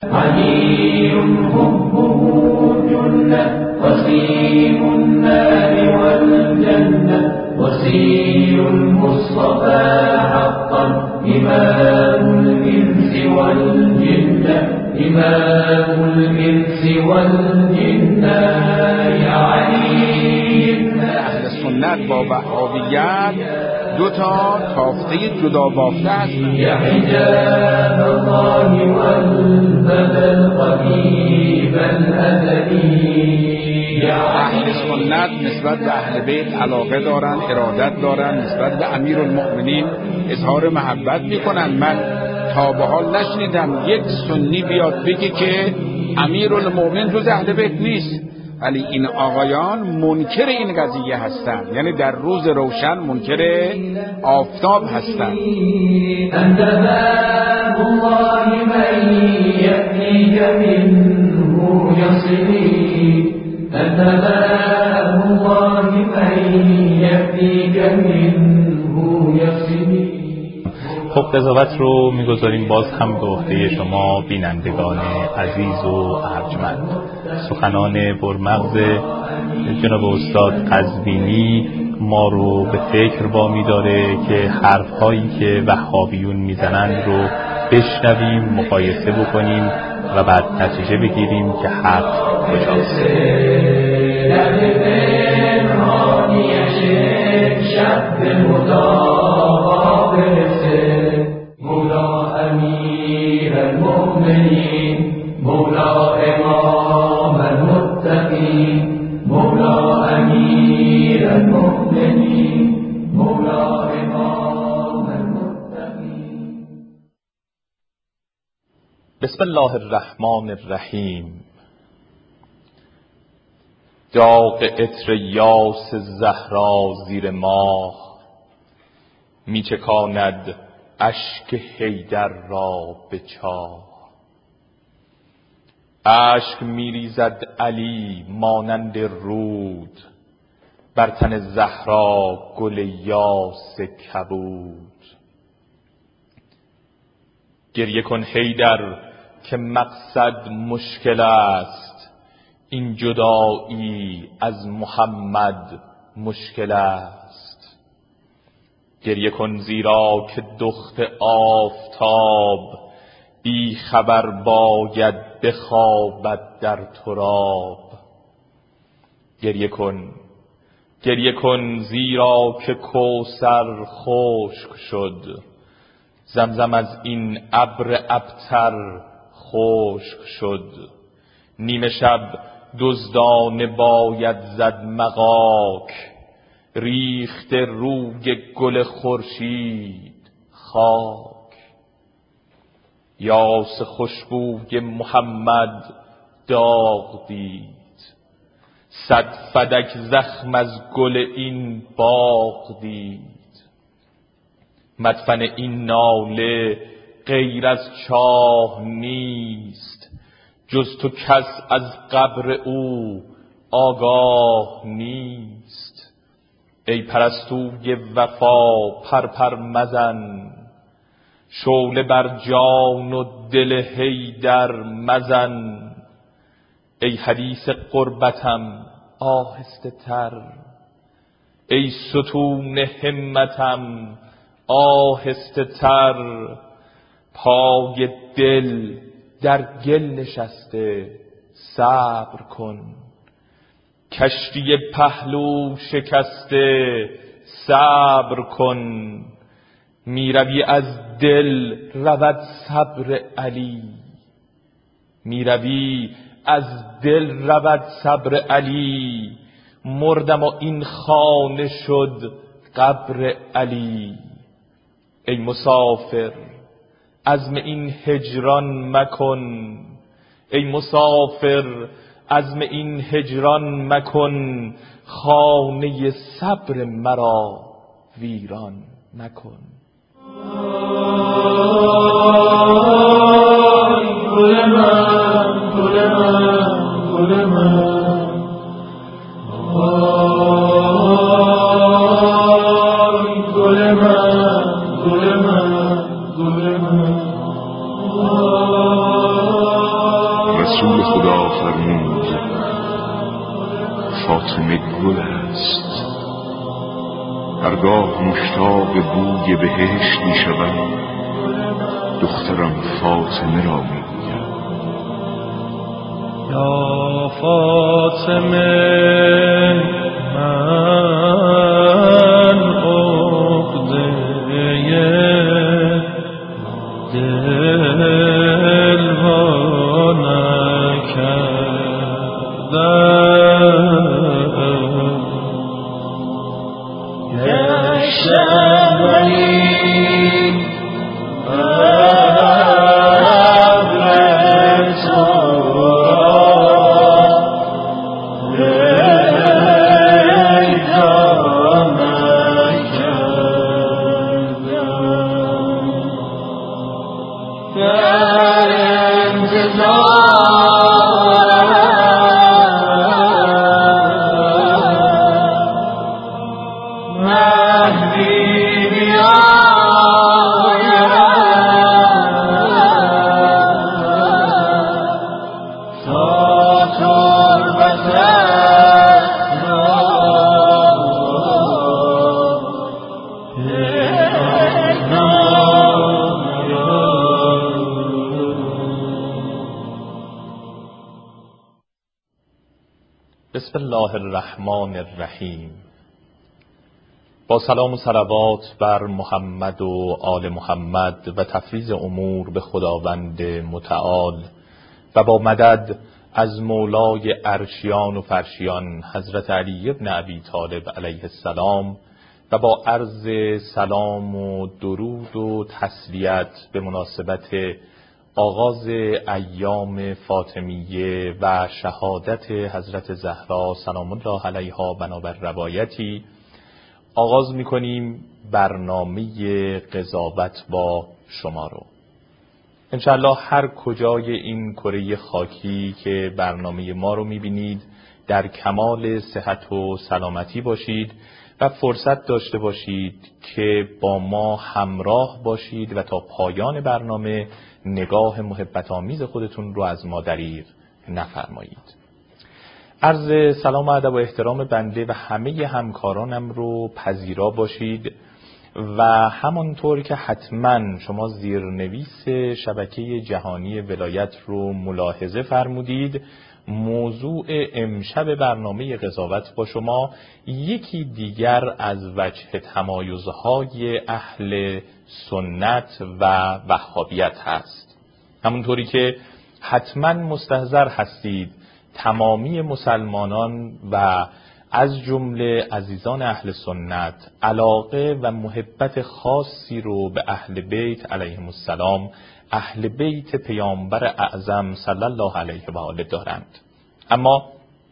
علي حبه جنة وسيم النار والجنة وسير المصطفى حقا إمام الإنس والجنة إمام الإنس والجنة يا علي. اهل سنت با وهابیت دو تا تافته جدا بافته هستند. یا حجاب الله والباب القدیم الازلی. اهل سنت نسبت به اهل بیت علاقه دارن، ارادت دارن، نسبت به امیرالمؤمنین اظهار محبت میکنن. من تا به حال نشنیدم یک سنی بیاد بگه که امیرالمؤمنین جز اهل بیت نیست، ولی این آقایان منکر این قضیه هستند، یعنی در روز روشن منکر آفتاب هستند. انت باب الله من یأتیک منه یصلی. انت باب الله من یأتیک منه یصلی. خب قضاوت رو میگذاریم باز هم به عهده شما بینندگان عزیز و ارجمند. سخنان برمغز جناب استاد قزوینی ما رو به فکر وامی داره که حرفهایی که وهابیون میزنن رو بشنویم، مقایسه بکنیم و بعد نتیجه بگیریم که حق کجاست. مولا امیر المؤمنین، مولا امام المتقین، مولا امیر المؤمنین، مولا امام المتقین. بسم الله الرحمن الرحیم. داغ عطر یاس زهرا زیر ماه میچکاند اشک حیدر را به چاه. اشک میریزد علی مانند رود، بر تن زهرا گل یاس کبود. گریه کن حیدر که مقصد مشکل است، این جدایی از محمد مشکل است. گریه کن زیرا که دخت آفتاب، بی خبر باید بخوابد در تراب. گریه کن زیرا که کوثر خشک شد، زمزم از این ابر ابتر خشک شد. نیمه شب دزدانه باید زد مغاک، ریخته روی گل خورشید خاک. یاس خوشبوی محمد داغ دید، صد فدک زخم از گل این باغ دید. مدفن این ناله غیر از چاه نیست، جز تو کس از قبر او آگاه نیست. ای پرستوی وفا پرپر مزن، شعله بر جان و دل حیدر مزن. ای حدیث قربتم آهسته تر، ای ستون همتم آهسته تر. پای دل در گل نشسته صبر کن، کشتی پهلو شکسته صبر کن. میروی از دل رود صبر علی، میروی از دل رود صبر علی. مردم و این خانه شد قبر علی. ای مسافر عزم این هجران مکن، ای مسافر عزم این هجران مکن. خانه صبر مرا ویران مکن. رسول خدا فرمود فاطمه گل است، هرگاه مشتاق بوی بهشت می شوم دخترم فاطمه را می گویم یا فاطمه من عقده دل وا نکردم، گشتم ولی بسم الله الرحمن الرحیم. با سلام و صلوات بر محمد و آل محمد و تفویض امور به خداوند متعال و با مدد از مولای عرشیان و فرشیان حضرت علی بن ابی طالب علیه السلام و با عرض سلام و درود و تسلیت به مناسبت آغاز ایام فاطمیه و شهادت حضرت زهرا سلام الله علیها بنابر روایتی آغاز می‌کنیم برنامه قضاوت با شما رو. انشاءالله هر کجای این کره خاکی که برنامه ما رو می‌بینید در کمال صحت و سلامتی باشید و فرصت داشته باشید که با ما همراه باشید و تا پایان برنامه نگاه محبت آمیز خودتون رو از ما دریغ نفرمایید. عرض سلام و ادب و احترام بنده و همه همکارانم رو پذیرا باشید و همانطور که حتما شما زیرنویس شبکه جهانی ولایت رو ملاحظه فرمودید، موضوع امشب برنامه قضاوت با شما یکی دیگر از وجه تمایزهای اهل سنت و وهابیت هست. همونطوری که حتما مستحضر هستید تمامی مسلمانان و از جمله عزیزان اهل سنت علاقه و محبت خاصی رو به اهل بیت علیهم السلام، اهل بیت پیامبر اعظم صلی الله علیه و آله دارند. اما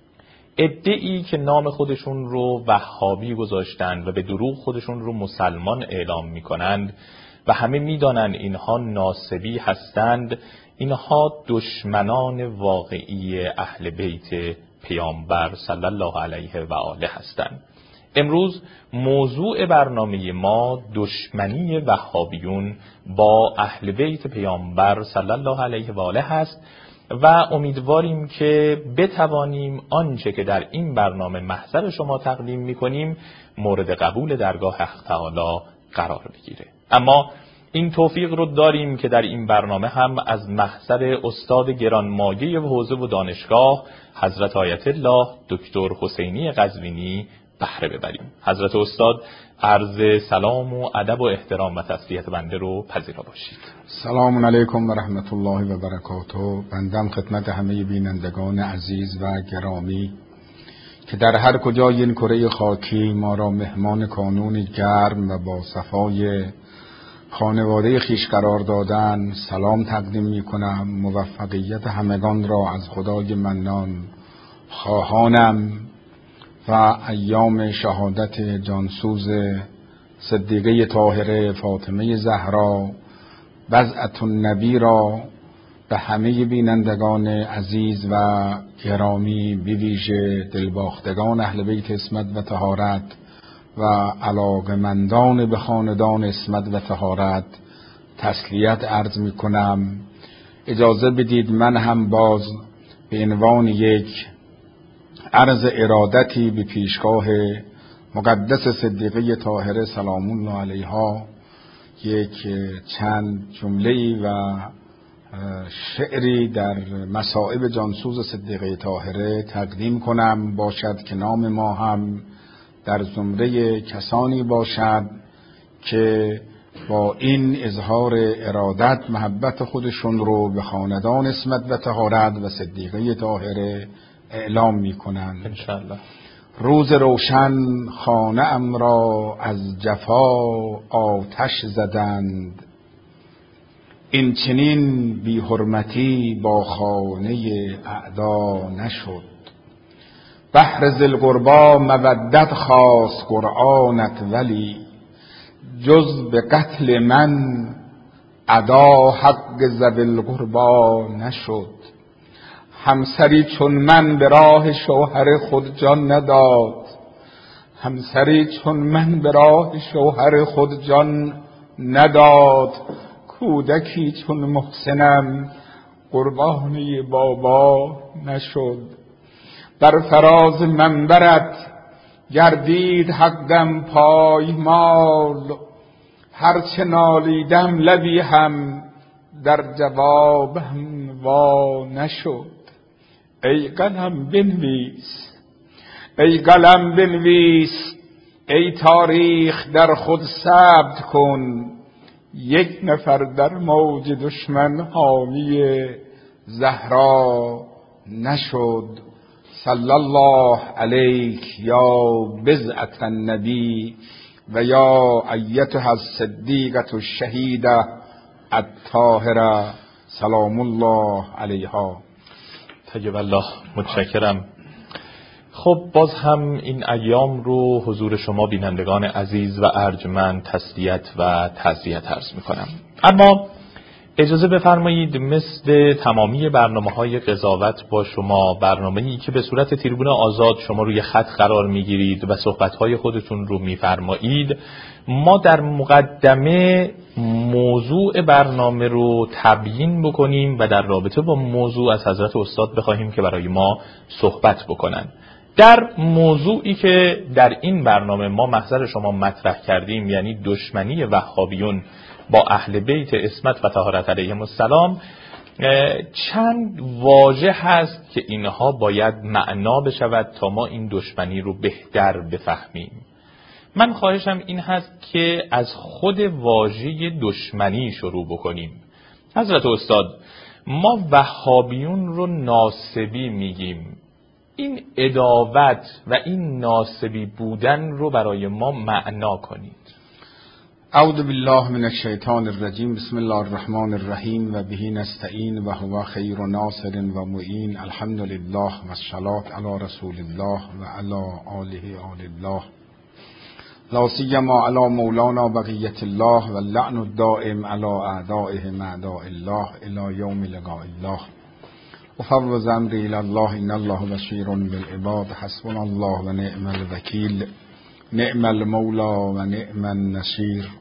عده‌ای که نام خودشون رو وهابی گذاشتند و به دروغ خودشون رو مسلمان اعلام می‌کنند و همه می‌دانند اینها ناسبی هستند، اینها دشمنان واقعی اهل بیت پیامبر صلی الله علیه و آله هستند. امروز موضوع برنامه ما دشمنی وهابیون با اهل بیت پیامبر صلی الله علیه و آله هست و امیدواریم که بتوانیم آنچه که در این برنامه محضر شما تقدیم می‌کنیم مورد قبول درگاه حق تعالی قرار بگیره. اما این توفیق رو داریم که در این برنامه هم از محضر استاد گرانمایه حوزه و دانشگاه حضرت آیت الله دکتر حسینی قزوینی بهره ببریم. حضرت استاد عرض سلام و ادب و احترام و تسلیت بنده رو پذیرا باشید. سلام علیکم و رحمت الله و برکاته. بندم خدمت همه بینندگان عزیز و گرامی که در هر کجای این کره خاکی ما را مهمان کانون گرم و با صفای خانواده خیش قرار دادن سلام تقدیم می کنم. موفقیت همگان را از خدای منان خواهانم و ایام شهادت جانسوز صدیقه طاهره فاطمه زهرا بضعة النبی را به همه بینندگان عزیز و گرامی به ویژه دلباختگان اهل بیت عصمت و طهارت و علاقمندان به خاندان عصمت و طهارت تسلیت عرض می کنم. اجازه بدید من هم باز به عنوان یک عرض ارادتی به پیشگاه مقدس صدیقه طاهره سلام الله علیها یک چند جمله‌ای و شعری در مصائب جانسوز صدیقه طاهره تقدیم کنم، باشد که نام ما هم در زمره کسانی باشد که با این اظهار ارادت محبت خودشون رو به خاندان عصمت و طهارت و صدیقه طاهره اعلام می‌کنند. انشاءالله. روز روشن خانه ام را از جفا آتش زدند، این چنین بی حرمتی با خانه اعدا نشد. بحر ذی القربی مودت خواست قرآنت، ولی جز به قتل من ادا حق ذوی القربی نشد. همسری چون من به راه شوهر خود جان نداد، همسری چون من به راه شوهر خود جان نداد. کودکی چون محسنم قربانی بابا نشد. بر فراز منبرت گردید حقم پایمال، هرچه نالیدم لبی هم در جوابم وا نشد. ای قلم بنویس، ای قلم بنویس، ای تاریخ در خود ثبت کن، یک نفر در موج دشمن حامی زهرا نشد. صلی الله علیک یا بضعة النبی و یا ایتها الصدیقة الشهیدة الطاهرة سلام الله علیها. طیب الله. متشکرم. خب باز هم این ایام رو حضور شما بینندگان عزیز و ارجمند تسلیت و تعزیت عرض میکنم. اما اجازه بفرمایید مثل تمامی برنامه‌های قضاوت با شما، برنامه‌ای که به صورت تریبون آزاد شما روی خط قرار میگیرید و صحبت‌های خودتون رو میفرمایید، ما در مقدمه موضوع برنامه رو تبیین بکنیم و در رابطه با موضوع از حضرت استاد بخواهیم که برای ما صحبت بکنن. در موضوعی که در این برنامه ما محضر شما مطرح کردیم، یعنی دشمنی وهابیون با اهل بیت عصمت و طهارت علیهم السلام، چند واژه هست که اینها باید معنا بشود تا ما این دشمنی رو بهتر بفهمیم. من خواهشم این هست که از خود واژه دشمنی شروع بکنیم. حضرت استاد، ما وهابیون رو ناصبی میگیم. این عداوت و این ناصبی بودن رو برای ما معنا کنید. اعوذ بالله من الشیطان الرجیم. بسم الله الرحمن الرحیم و به نستعین و هو خیر ناصر و معین. الحمد لله و الصلاة علی رسول الله و علی آله آل الله، لا سیما علی مولانا بقیت الله و اللعن الدائم علی اعدائهم اعداء الله الی یوم لقاء الله. افوض امری الی الله ان الله بصیر بالعباد. حسبنا الله و نعم الوکیل، نعم المولا و نعم النصیر.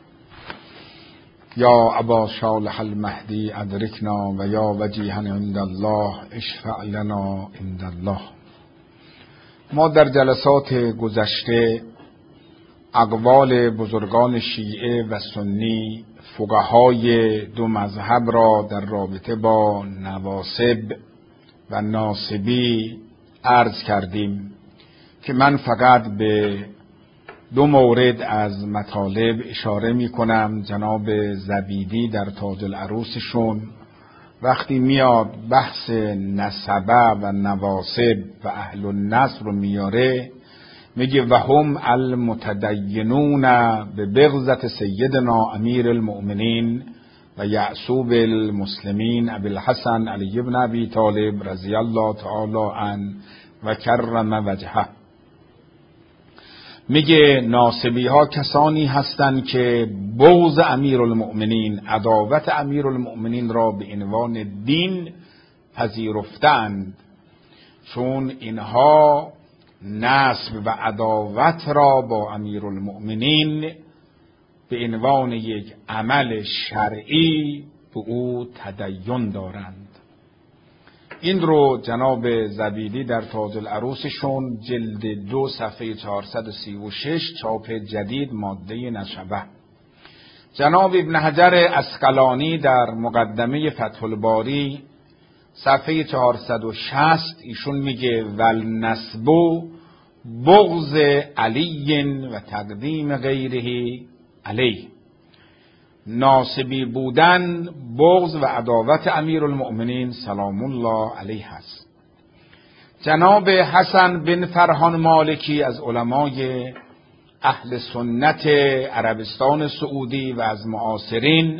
یا ابا صالح المهدی ادرکنا و یا وجیها عند الله اشفع لنا عند الله. ما در جلسات گذشته اقوال بزرگان شیعه و سنی، فقهای دو مذهب را در رابطه با نواصب و ناصبی عرض کردیم که من فقط به دو مورد از مطالب اشاره می کنم. جناب زبیدی در تاج العروسشون وقتی میاد بحث نسبه و نواصب و اهل النصر رو میاره، میگه و هم المتدینون به بغضت سیدنا امیر المؤمنین و یعصوب المسلمین ابی الحسن علی بن ابی طالب رضی الله تعالی عنه و کرم وجهه. میگه ناصبی ها کسانی هستند که بغض امیرالمؤمنین، عداوت امیرالمؤمنین را به عنوان دین پذیرفتند، چون اینها نسب و عداوت را با امیرالمؤمنین به عنوان یک عمل شرعی به او تدین دارند. این رو جناب زبیدی در تاج العروسشون جلد 2 صفحه 436 چاپ جدید ماده نشبه. جناب ابن حجر عسقلانی در مقدمه فتح الباری صفحه 460 ایشون میگه والنسبو بغض علی و تقدیم غیره علی. ناسبی بودن بغض و عداوت امیرالمؤمنین سلام الله علیه است. جناب حسن بن فرهان مالکی از علمای اهل سنت عربستان سعودی و از معاصرین،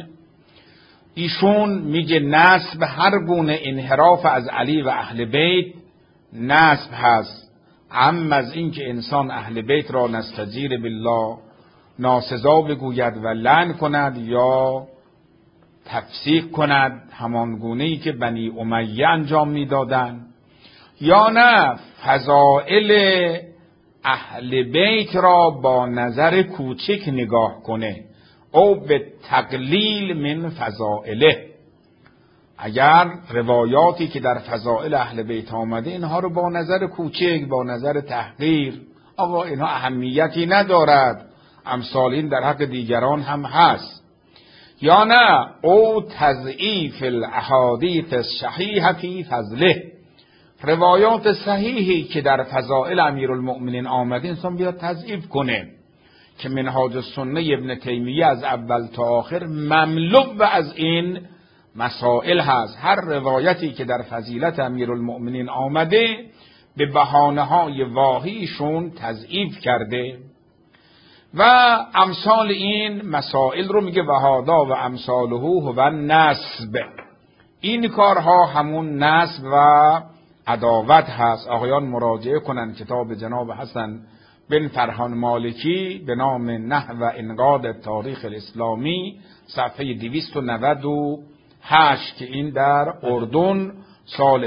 ایشون میگه نسب هر گونه انحراف از علی و اهل بیت نسب هست، اما از این که انسان اهل بیت را نستجیر بالله ناسزا بگوید و لعن کند یا تفسیق کند همان گونه‌ای که بنی امیه انجام میدادند، یا نه فضائل اهل بیت را با نظر کوچک نگاه کنه او به تقلیل من فضائله. اگر روایاتی که در فضائل اهل بیت آمده اینها رو با نظر کوچک، با نظر تحقیر، آقا اینها اهمیتی ندارد، امثال این در حق دیگران هم هست، یا نه او تضعیف الاحادیث الصحیحه فی فضله، روایات صحیحی که در فضائل امیرالمؤمنین آمده انسان بیاد تضعیف کنه، که منهاج السنه ابن تیمیه از اول تا آخر مملو از این مسائل هست. هر روایتی که در فضیلت امیرالمؤمنین آمده به بهانه‌های واهیشون تضعیف کرده و امثال این مسائل رو میگه وهادا و امثاله و نسب. این کارها همون نسب و عداوت هست. آقایان مراجعه کنن کتاب جناب حسن بن فرهان مالکی به نام نحو انقاذ تاریخ الاسلامی صفحه 298 که این در اردن سال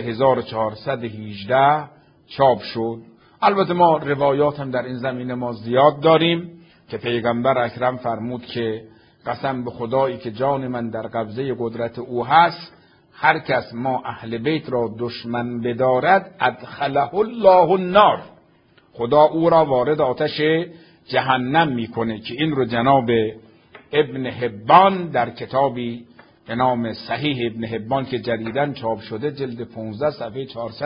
1418 چاپ شد. البته ما روایات هم در این زمینه ما زیاد داریم که پیغمبر اکرم فرمود که قسم به خدایی که جان من در قبضه قدرت او هست، هر کس ما اهل بیت را دشمن بدارد ادخله الله النار، خدا او را وارد آتش جهنم میکنه، که این رو جناب ابن حبان در کتابی به نام صحیح ابن حبان که جدیداً چاپ شده جلد 15 صفحه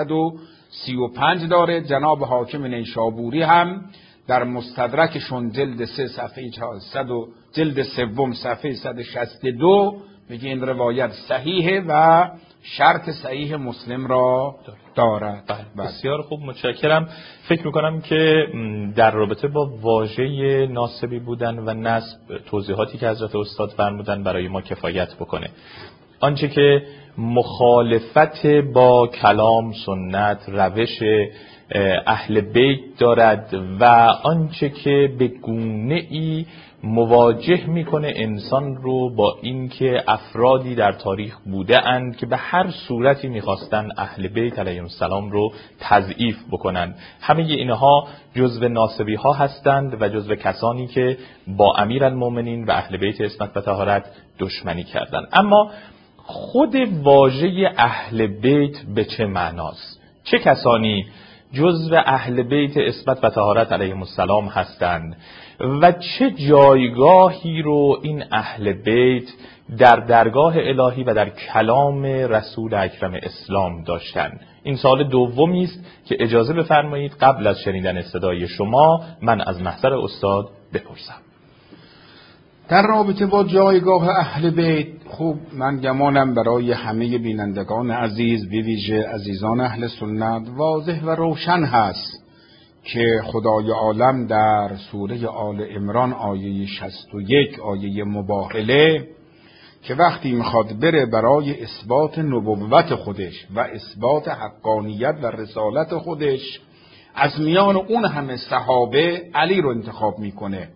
435 داره. جناب حاکم نیشابوری هم در مستدرکشون جلد 3 صفحه 400 و جلد 3 صفحه 162 میگه این روایت صحیحه و شرط صحیح مسلم را دارد. بسیار خوب، متشکرم. فکر میکنم که در رابطه با واژه ناسبی بودن و نسب توضیحاتی که حضرت استاد فرمودن برای ما کفایت بکنه. آنچه که مخالفت با کلام، سنت، روش اهل بیت دارد و آنچه که به گونه‌ای مواجه میکنه انسان رو با اینکه افرادی در تاریخ بوده اند که به هر صورتی میخواستن اهل بیت علیهم السلام رو تضعیف بکنن، همه اینها جزو ناسبی ها هستند و جزو کسانی که با امیرالمؤمنین و اهل بیت عصمت و طهارت دشمنی کردند. اما خود واژه اهل بیت به چه معناست؟ چه کسانی جزو اهل بیت عصمت و طهارت علیهم السلام هستند و چه جایگاهی رو این اهل بیت در درگاه الهی و در کلام رسول اکرم اسلام داشتند؟ این سوال دومی است که اجازه بفرمایید قبل از شنیدن صدای شما من از محضر استاد بپرسم. در رابطه با جایگاه اهل بیت، خوب من گمانم برای همه بینندگان عزیز به ویژه عزیزان اهل سنت واضح و روشن هست که خدای عالم در سوره آل عمران آیه 61 آیه مباهله که وقتی میخواد بره برای اثبات نبوت خودش و اثبات حقانیت و رسالت خودش از میان اون همه صحابه علی رو انتخاب میکنه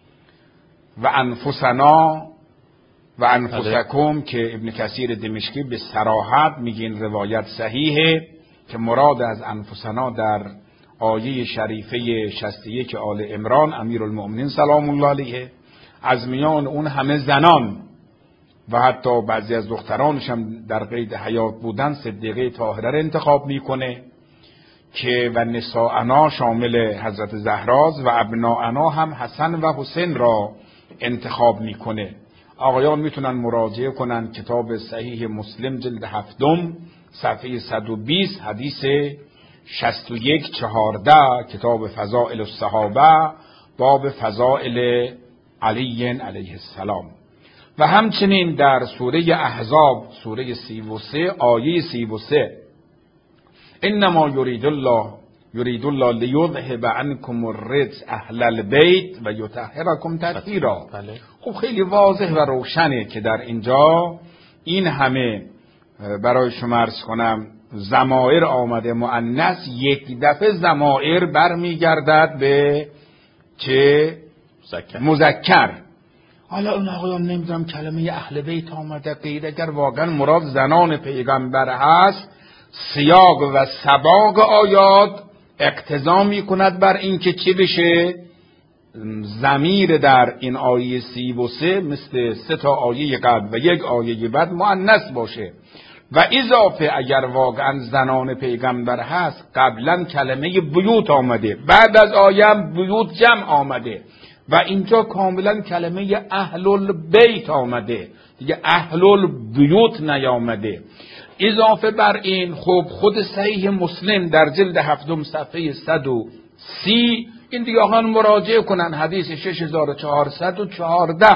و انفسنا و انفسکم که ابن کثیر دمشقی به صراحت میگه این روایت صحیحه که مراد از انفسنا در آیه شریفه 61 آل عمران امیرالمؤمنین سلام الله علیه از میان اون همه زنان و حتی بعضی از دخترانش هم در قید حیات بودن صدیقه طاهره را انتخاب میکنه که و نساءنا شامل حضرت زهراست و ابناءنا هم حسن و حسین را انتخاب میکنه. آقایان میتونن مراجعه کنن کتاب صحیح مسلم جلد 7 صفحه 120 حدیث 61-14 کتاب فضائل الصحابه باب فضائل علی علیه السلام. و همچنین در سوره احزاب سوره 33 آیه 33 انما یرید الله لیذهب عنکم الرجس اهل البیت و یطهرکم تطهیرا. خب خیلی واضح و روشنه که در اینجا این همه برای شما عرض کنم ضمایر آمده مؤنث، یک دفعه ضمایر برمیگردد به چه؟ مذکر. حالا اون آقایان نمیدونم کلمه اهل بیت آمده غیر اگر واقعا مراد زنان پیغمبر هست، سیاق و سباق آیات اقتضا میکند بر این که چی بشه؟ ضمیر در این آیه 33 مثل 3 آیه قبل و 1 آیه بعد مؤنث باشه. و اضافه اگر واقعا زنان پیغمبر هست قبلا کلمه بیوت آمده، بعد از آیه بیوت جمع آمده و اینجا کاملا کلمه اهل البیت آمده، دیگه اهل البیوت نیامده. اضافه بر این خب خود صحیح مسلم در جلد 7 صفحه 130 این دیگه آقایان مراجعه کنن حدیث 6414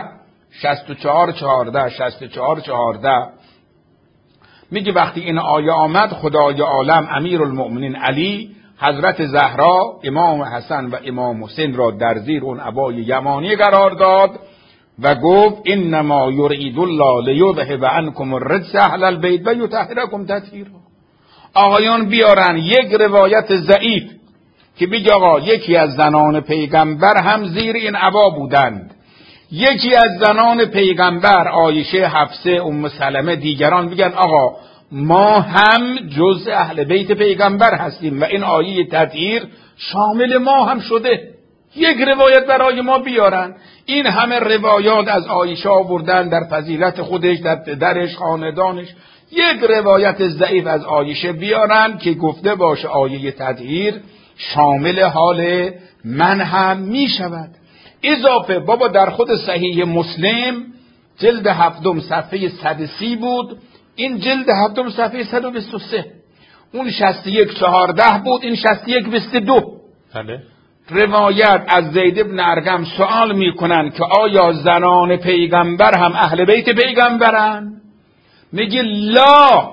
6414 میگه وقتی این آیه آمد خدای عالم امیرالمؤمنین علی حضرت زهرا امام حسن و امام حسین را در زیر اون عبای یمانی قرار داد و گفت انما یرید الله لیذهب عنکم الرجس اهل البیت و یطهرکم تطهیرا. آقایان بیارن یک روایت ضعیف که بگه آقا یکی از زنان پیغمبر هم زیر این عبا بودند، یکی از زنان پیغمبر عایشه، حفصه، ام سلمه، دیگران بگن آقا ما هم جز اهل بیت پیغمبر هستیم و این آیه تطهیر شامل ما هم شده. یک روایت برای ما بیارن. این همه روایات از عایشه آوردن در فضیلت خودش، در پدرش، خاندانش. یک روایت ضعیف از عایشه بیارن که گفته باشه آیه تطهیر شامل حال من هم می شود. اضافه بابا در خود صحیح مسلم جلد 7 صفحه 130 بود، این جلد 7 صفحه 123. اون 61-14 بود، این 61-22. بله. روایت از زید بن ارقم سوال میکنن که آیا زنان پیغمبر هم اهل بیت پیغمبرن؟ میگه لا،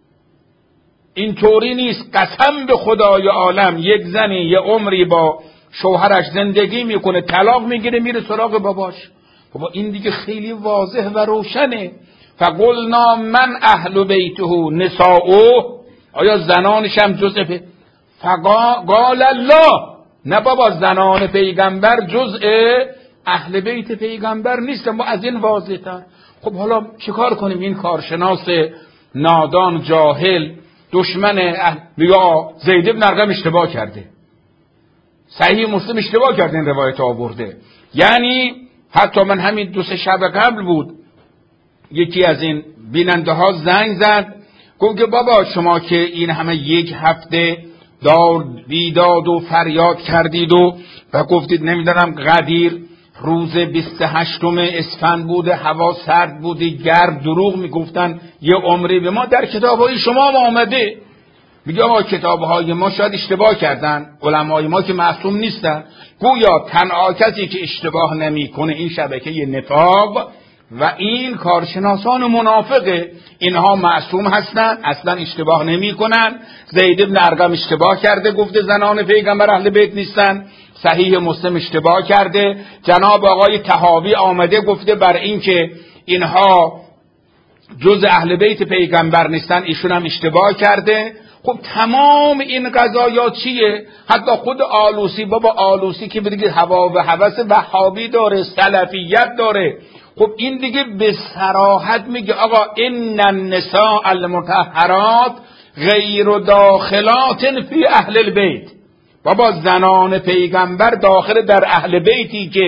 اینطوری نیست. قسم به خدای عالم یک زنی یه عمری با شوهرش زندگی میکنه، طلاق میگیره، میره سراغ باباش. بابا این دیگه خیلی واضح و روشنه. فقلنا من اهل بیته نساؤه، آیا زنانش هم جزء فقال لا، نه بابا زنان پیغمبر جزء اهل بیت پیغمبر نیستن. ما از این واضح تر. خب حالا چیکار کنیم؟ این کارشناس نادان جاهل دشمن یا زید بن ارقم اشتباه کرده، صحیح مسلم اشتباه کرده، این روایت آورده. یعنی حتی من همین 2-3 شب قبل بود یکی از این بیننده ها زنگ زد گفت که بابا شما که این همه یک هفته بیداد و فریاد کردید و گفتید نمیدونم قدیر روز 28 اسفند بوده، هوا سرد بوده، گرم، دروغ میگفتن، یه عمری به ما در کتابهای شما آمده. میگه آقا کتابهای ما شاید اشتباه کردن، علمای ما که معصوم نیستن. گویا تنها کسی که اشتباه نمیکنه این شبکه نفاق و این کارشناسان منافقه. اینها معصوم هستن، اصلا اشتباه نمیکنن. زید بن ارقم اشتباه کرده، گفته زنان پیغمبر اهل بیت نیستن. صحیح مسلم اشتباه کرده. جناب آقای طحاوی آمده گفته بر این که اینها جز اهل بیت پیغمبر نیستن، ایشون هم اشتباه کرده. خب تمام این قضایا چیه؟ حتی خود آلوسی، بابا آلوسی که بگید هوا و هوس وهابی داره، سلفیت داره. خب این دیگه به صراحت میگه آقا ان النساء المطهرات غیر داخلات فی اهل البیت. بابا زنان پیغمبر داخل در اهل بیتی که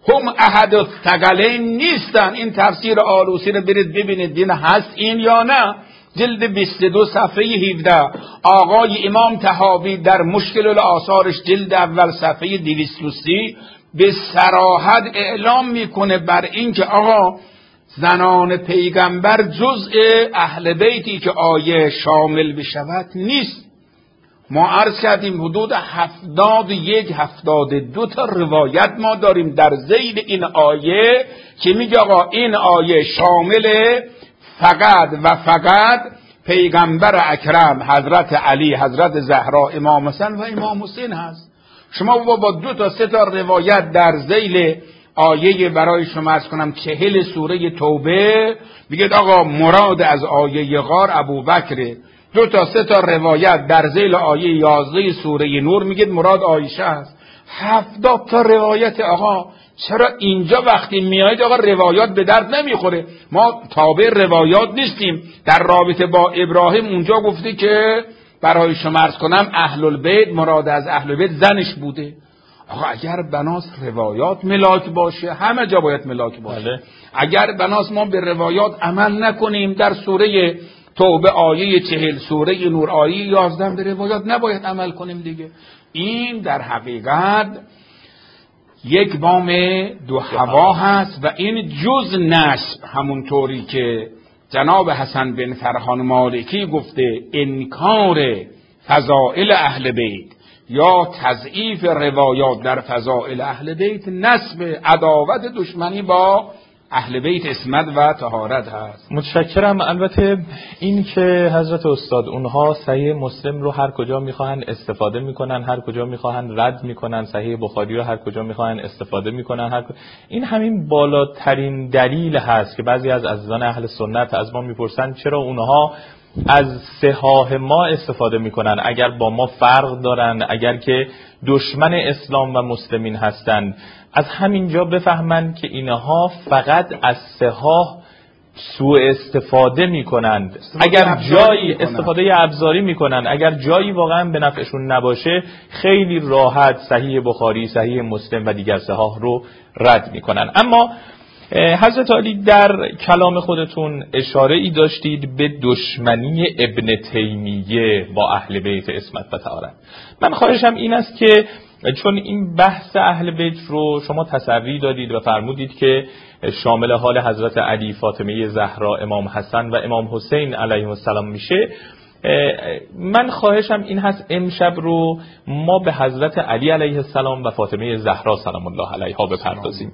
هم احد الثقلین نیستن. این تفسیر آلوسی رو برید ببینید دین هست این یا نه. جلد 22 صفحه 17 آقای امام طحاوی در مشکل الآثارش جلد اول صفحه 230 به صراحت اعلام میکنه بر این که آقا زنان پیغمبر جزء اهل بیتی که آیه شامل بشود نیست. ما عرض کردیم حدود 72 تا روایت ما داریم در ذیل این آیه که میگه آقا این آیه شامل فقط و فقط پیغمبر اکرم حضرت علی، حضرت زهرا، امام حسن و امام حسین هست. شما با 2 تا 3 تا روایت در ذیل آیه برای شما عرض کنم 40 سوره توبه میگه آقا مراد از آیه غار ابوبکر. 2 تا 3 تا روایت در ذیل آیه 11 سوره نور میگه مراد عایشه است. 70 تا روایت. آقا چرا اینجا وقتی میایید آقا روایات به درد نمیخوره؟ ما تابع روایات نیستیم. در رابطه با ابراهیم اونجا گفته که برای شما عرض کنم اهل البیت، مراد از اهل البیت زنش بوده. آقا اگر بناس روایات ملاک باشه همه جا باید ملاک باشه. اگر بناس ما به روایات عمل نکنیم در سوره توبه آیه 40 سوره نور آیه 11 به روایات نباید عمل کنیم دیگه. این در حقیقت یک بام دو هوا هست و این جز نسب، همونطوری که جناب حسن بن فرحان مالکی گفته انکار فضائل اهل بیت یا تضعیف روایات در فضائل اهل بیت نسب عداوت دشمنی با اهل بیت اسمت و طهارت هست. متشکرم. البته این که حضرت استاد اونها صحیح مسلم رو هر کجا میخواهن استفاده میکنن، هر کجا میخواهن رد میکنن، صحیح بخاری رو هر کجا میخواهن استفاده میکنن، این همین بالاترین دلیل هست که بعضی از عزیزان اهل سنت از ما میپرسن چرا اونها از صحاح ما استفاده میکنن اگر با ما فرق دارن، اگر که دشمن اسلام و مسلمین هستند. از همینجا بفهمن که اینها فقط از صحاح سوء استفاده میکنند. اگر جایی استفاده ابزاری میکنن، اگر جایی واقعا به نفعشون نباشه خیلی راحت صحیح بخاری، صحیح مسلم و دیگر صحاح رو رد میکنن. اما حضرت علی در کلام خودتون اشاره ای داشتید به دشمنی ابن تیمیه با اهل بیت اسمت و طهارت. من خواهشم این است که چون این بحث اهل بیت رو شما تسری دادید و فرمودید که شامل حال حضرت علی، فاطمه زهرا، امام حسن و امام حسین علیهم السلام میشه، من خواهشم این هست امشب رو ما به حضرت علی علیه السلام و فاطمه زهرا سلام الله علیها بپردازیم.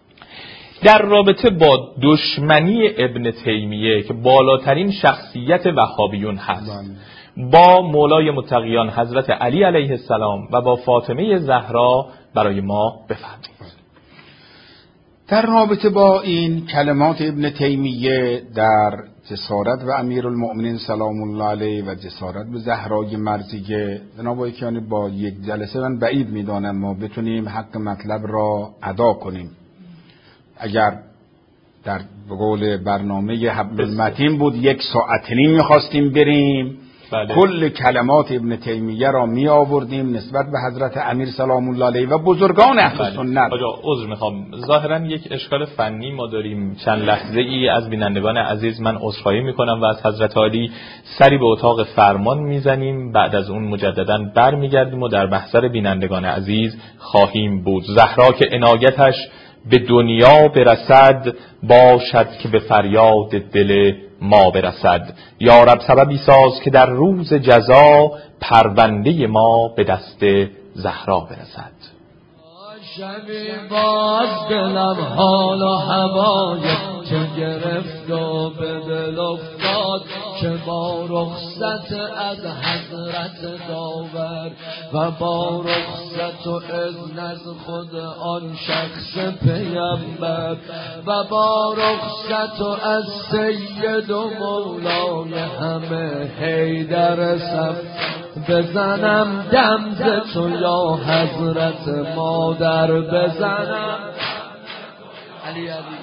در رابطه با دشمنی ابن تیمیه که بالاترین شخصیت وهابیون هست با مولای متقیان حضرت علی علیه السلام و با فاطمه زهرا برای ما بفرمایید. در رابطه با این کلمات ابن تیمیه در جسارت و امیرالمؤمنین سلام الله علیه و جسارت به زهرای مرضیه، جناب آقایان با یک جلسه من بعید میدانم ما بتونیم حق مطلب را ادا کنیم. اگر در قول برنامه حبل المتین بود 1 ساعت نیم میخواستیم بریم، بله. کل کلمات ابن تیمیه را می آوردیم نسبت به حضرت امیر سلام الله علیه و بزرگان اهل سنت. آجا عذر میخوام، ظاهرا یک اشکال فنی ما داریم. چند لحظه ای از بینندگان عزیز من عذرخواهی میکنم و از حضرت علی سری به اتاق فرمان میزنیم، بعد از اون مجددا برمیگردیم و در محضر بینندگان عزیز خواهیم بود. زهرا که عنایتش به دنیا برسد، باشد که به فریاد دل ما برسد. یا رب سببی ساز که در روز جزا، پرونده ما به دست زهرا برسد. شبی باز دلم حال و هوای چه گرفت و به دل افتاد که با رخصت از حضرت داور و با رخصت و اذن از خود آن شخص پیامبر و با رخصت و از سید و مولای همه حیدر صف بزنم دم ز تو یا حضرت مادر بزنم علی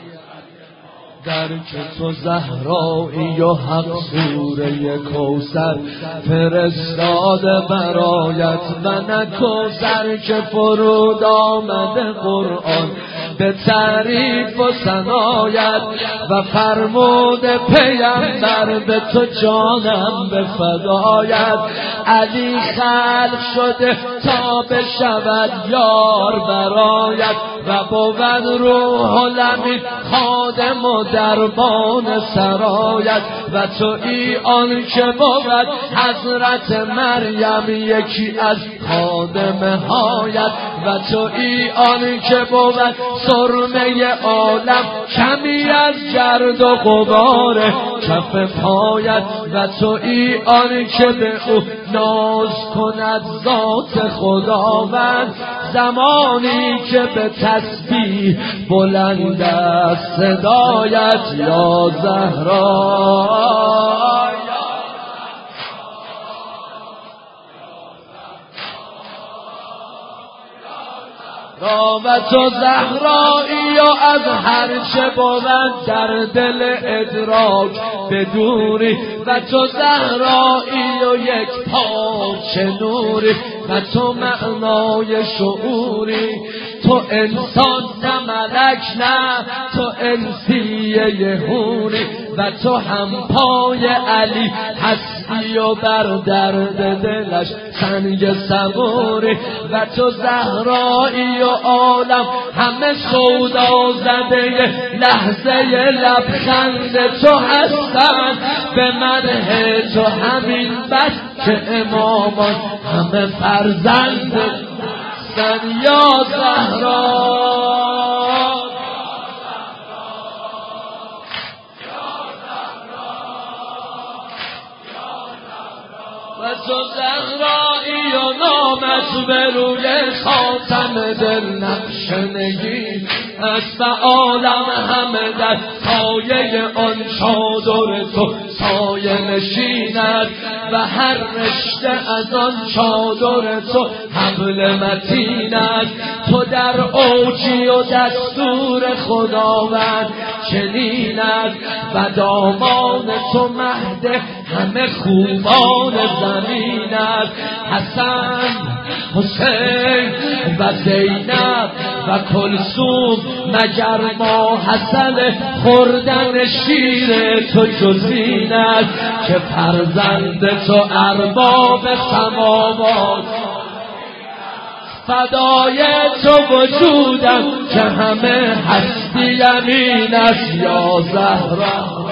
در که تو زهرایی و حق سوره کوثر فرستاده برایت و نه کوثر که فرود آمده قرآن به تعریف و ثنایت و فرمود پیامبر به تو جانم به فدایت. علی خلق شده تا بشود یار برایت و بود روح الامین خادم و دربان سرایت. و تو ای آن که بود حضرت مریم یکی از خادم هایت. و تو ای آن که بود سرمه عالم کمی از گرد و غبار کف پایت. و تو ای آن که به او ناز کند ذات خداوند زمانی که به تسبیح بلند است صدایت. یا زهرا و تو زهرایی و از هر چه بود در دل ادراک بدوری. و تو زهرایی و یک پارچه نوری و تو معنای شعوری. تو انسان نه ملک نه تو انسیه هوری. و تو هم پای علی هستی و بر درد دلش سنگ صبوری. و تو زهرایی و عالم همه سودا زده لحظه لبخند تو هستند. به مدح تو همین بس که امامان همه فرزند هستند. یا زهرا و تو زهرایی و نامت به روی خاتم دل نقشنگی است. و عالم همه در سایه آن چادر تو سایه نشیند. و هر رشته از آن چادر تو حبل متین است. تو در اوجی و دستور خداوند چنین است. و دامان تو مهد همه خوبان زمین است. حسن حسین و زینب و کلثوم مگر ما حسن خوردن شیر تو جزین است. که فرزند تو ارباب سماوات فدای تو وجودم که همه هستی یمین است. یا زهرا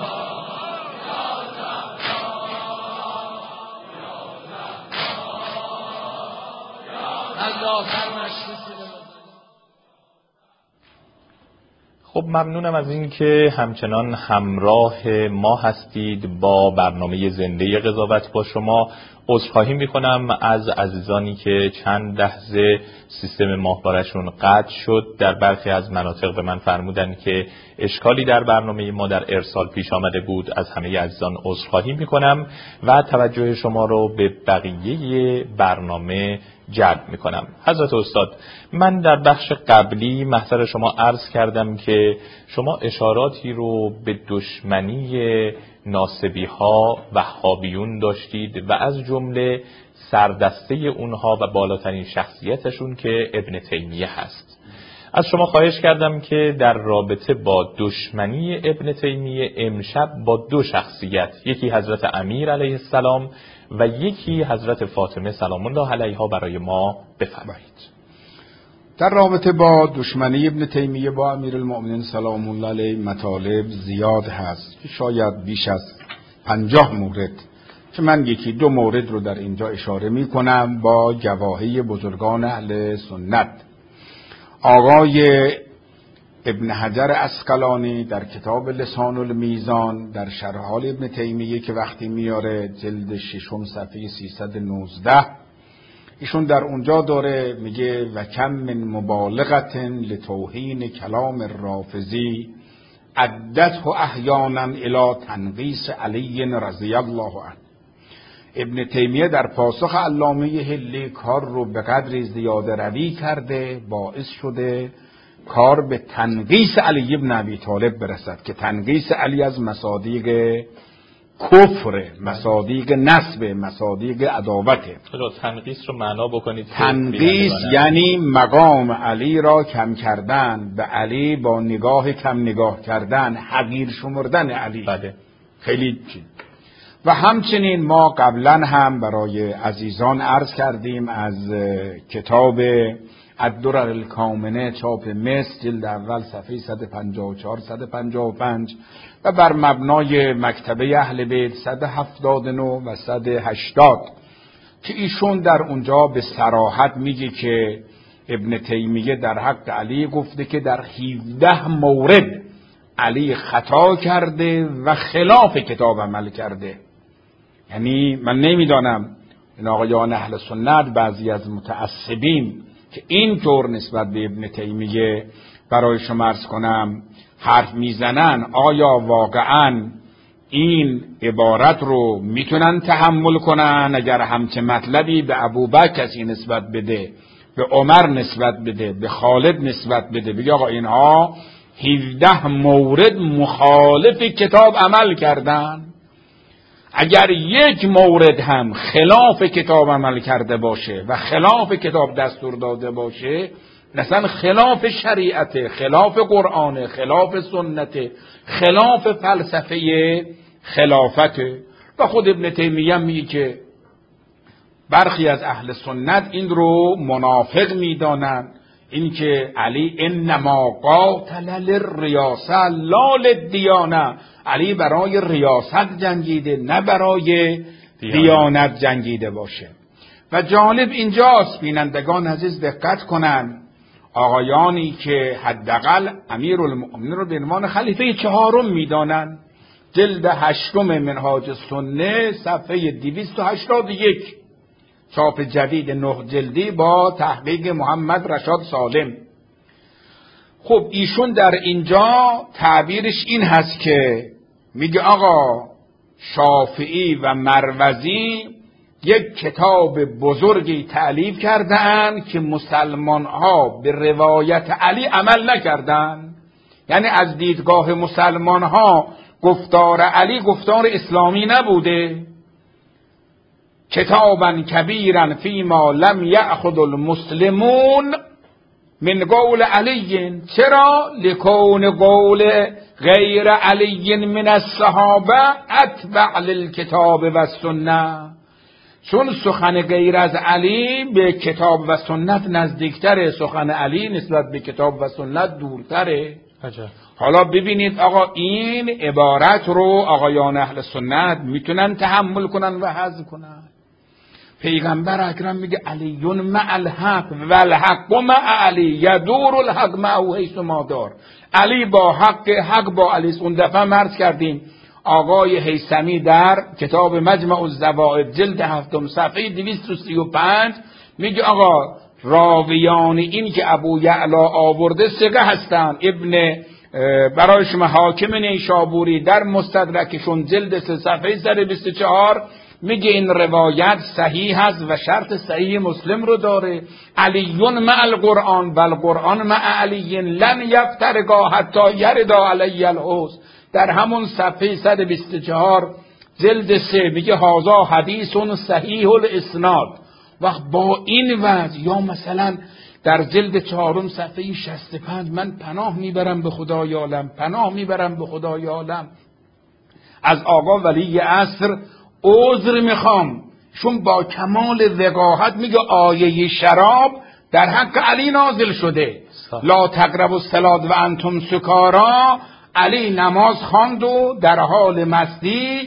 خب ممنونم از این که همچنان همراه ما هستید با برنامه زنده قضاوت با شما. عذرخواهی میکنم از عزیزانی که چند لحظه سیستم ماهواره‌شون قطع شد. در برخی از مناطق به من فرمودن که اشکالی در برنامه ما در ارسال پیش آمده بود. از همه عزیزان عذرخواهی میکنم و توجه شما رو به بقیه برنامه جلب میکنم. حضرت استاد، من در بخش قبلی محضر شما عرض کردم که شما اشاراتی رو به دشمنی ناصبی ها وهابیون داشتید و از جمله سردسته اونها و بالاترین شخصیتشون که ابن تیمیه هست. از شما خواهش کردم که در رابطه با دشمنی ابن تیمیه امشب با دو شخصیت، یکی حضرت امیر علیه السلام و یکی حضرت فاطمه سلام الله علیها برای ما بفرمایید. در رابطه با دشمنی ابن تیمیه با امیرالمؤمنین سلام الله علیه مطالب زیاد هست که شاید بیش از 50 مورد که من یکی دو مورد رو در اینجا اشاره می کنم با گواهی بزرگان اهل سنت. آقای ابن حجر عسقلانی در کتاب لسان المیزان در شرح حال ابن تیمیه که وقتی میاره جلد 6 صفحه 319 ایشون در اونجا داره میگه و کم من مبالغت لتوهین کلام الرافضی عدته احیانا الی تنقیص علی رضی الله عنه. ابن تیمیه در پاسخ علامه حلی کار رو به قدری زیاده روی کرده باعث شده کار به تنقیص علی ابن ابی طالب برسد که تنقیص علی از مصادیق کفر، مصادیق نسب، مصادیق عداوته. تنقیص رو معنا بکنید. تنقیص یعنی مقام علی را کم کردن، به علی با نگاه کم نگاه کردن، حقیر شمردن علی. بله. خیلی چیز. و همچنین ما قبلا هم برای عزیزان عرض کردیم از کتاب الدرر الکامنه چاپ مصر جلد اول صفحه 154 155 و بر مبنای مکتبه اهل بیت 179 و 180 که ایشون در اونجا به صراحت میگه که ابن تیمیه در حق علی گفته که در 17 مورد علی خطا کرده و خلاف کتاب عمل کرده. یعنی من نمیدانم این آقایان اهل سنت، بعضی از متعصبین که این طور نسبت به ابن تیمیه برای شما عرض کنم حرف میزنن، آیا واقعا این عبارت رو میتونن تحمل کنن؟ اگر همچه مطلبی به ابوبکر کسی نسبت بده، به عمر نسبت بده، به خالد نسبت بده، بگه آقا اینها 17 مورد مخالف کتاب عمل کردن، اگر یک مورد هم خلاف کتاب عمل کرده باشه و خلاف کتاب دستور داده باشه، مثلا خلاف شریعت، خلاف قرآن، خلاف سنت، خلاف فلسفه خلافت. و خود ابن تیمیه میگه که برخی از اهل سنت این رو منافق میدانن، این که علی انما قاتل للریاسه لا للدیانه، علی برای ریاست جنگیده نه برای دیانت جنگیده باشه. و جالب اینجاست بینندگان عزیز دقت کنن، آقایانی که حداقل امیرالمؤمنین رو به عنوان خلیفه چهارم میدانن، جلد 8 منهاج السنه صفحه 281 چاپ جدید 9 جلدی با تحقیق محمد رشاد سالم. خب ایشون در اینجا تعبیرش این هست که میگه آقا شافعی و مروزی یک کتاب بزرگی تألیف کردند که مسلمان ها به روایت علی عمل نکردند. یعنی از دیدگاه مسلمان ها گفتار علی گفتار اسلامی نبوده. کتابا کبیرا فیما لم یأخذ المسلمون من قول علی، چرا؟ لکون قول غیر علی من الصحابه اتبع للکتاب و سنه، چون سخن غیر از علی به کتاب و سنت نزدیکتره، سخن علی نسبت به کتاب و سنت دورتره. حالا ببینید آقا این عبارت رو آقایان اهل سنت میتونن تحمل کنن و هضم کنن. پیغمبر اکرم میگه علیون مع الحق و الحق مع علی یدور الحق معه حیث ما دار. علی با حق، حق با علی. اون دفعه عرض کردیم آقای هیثمی در کتاب مجمع الزوائد جلد 7 صفحه 235 میگه آقا راویان این که ابو یعلا آورده ثقه هستن. ابن برای شما حاکم نیشابوری در مستدرکشون جلد 3 صفحه 124 میگه این روایت صحیح هست و شرط صحیح مسلم رو داره. علیون مع القرآن و القرآن مع علی لن یفترقا حتی یردا علی الحوض. در همون صفحه 124 جلد 3 میگه هذا حدیث صحیح الاسناد. وقت با این وضع یا مثلا در جلد 4 صفحه 65 من پناه میبرم به خدای عالم، پناه میبرم به خدای عالم از آقا ولی عصر عذر میخوام، چون با کمال وقاحت میگه آیه شراب در حق علی نازل شده. لا تقربوا الصلاة و انتم سکارا. علی نماز خواند و در حال مستی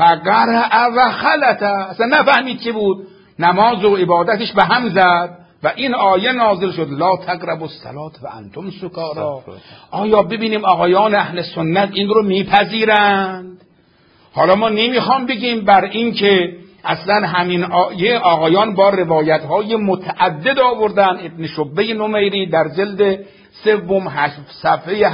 فقرع و خلط، اصلا نفهمید چی بود، نماز و عبادتش به هم زد و این آیه نازل شد لا تقربوا الصلاة و انتم سکارا. آیا ببینیم آقایان اهل سنت این رو میپذیرند؟ حالا ما نمیخوام بگیم بر این که اصلا همین آیه آقایان با روایت های متعدد آوردن. ابن شبه نمیری در جلد 3 صفحه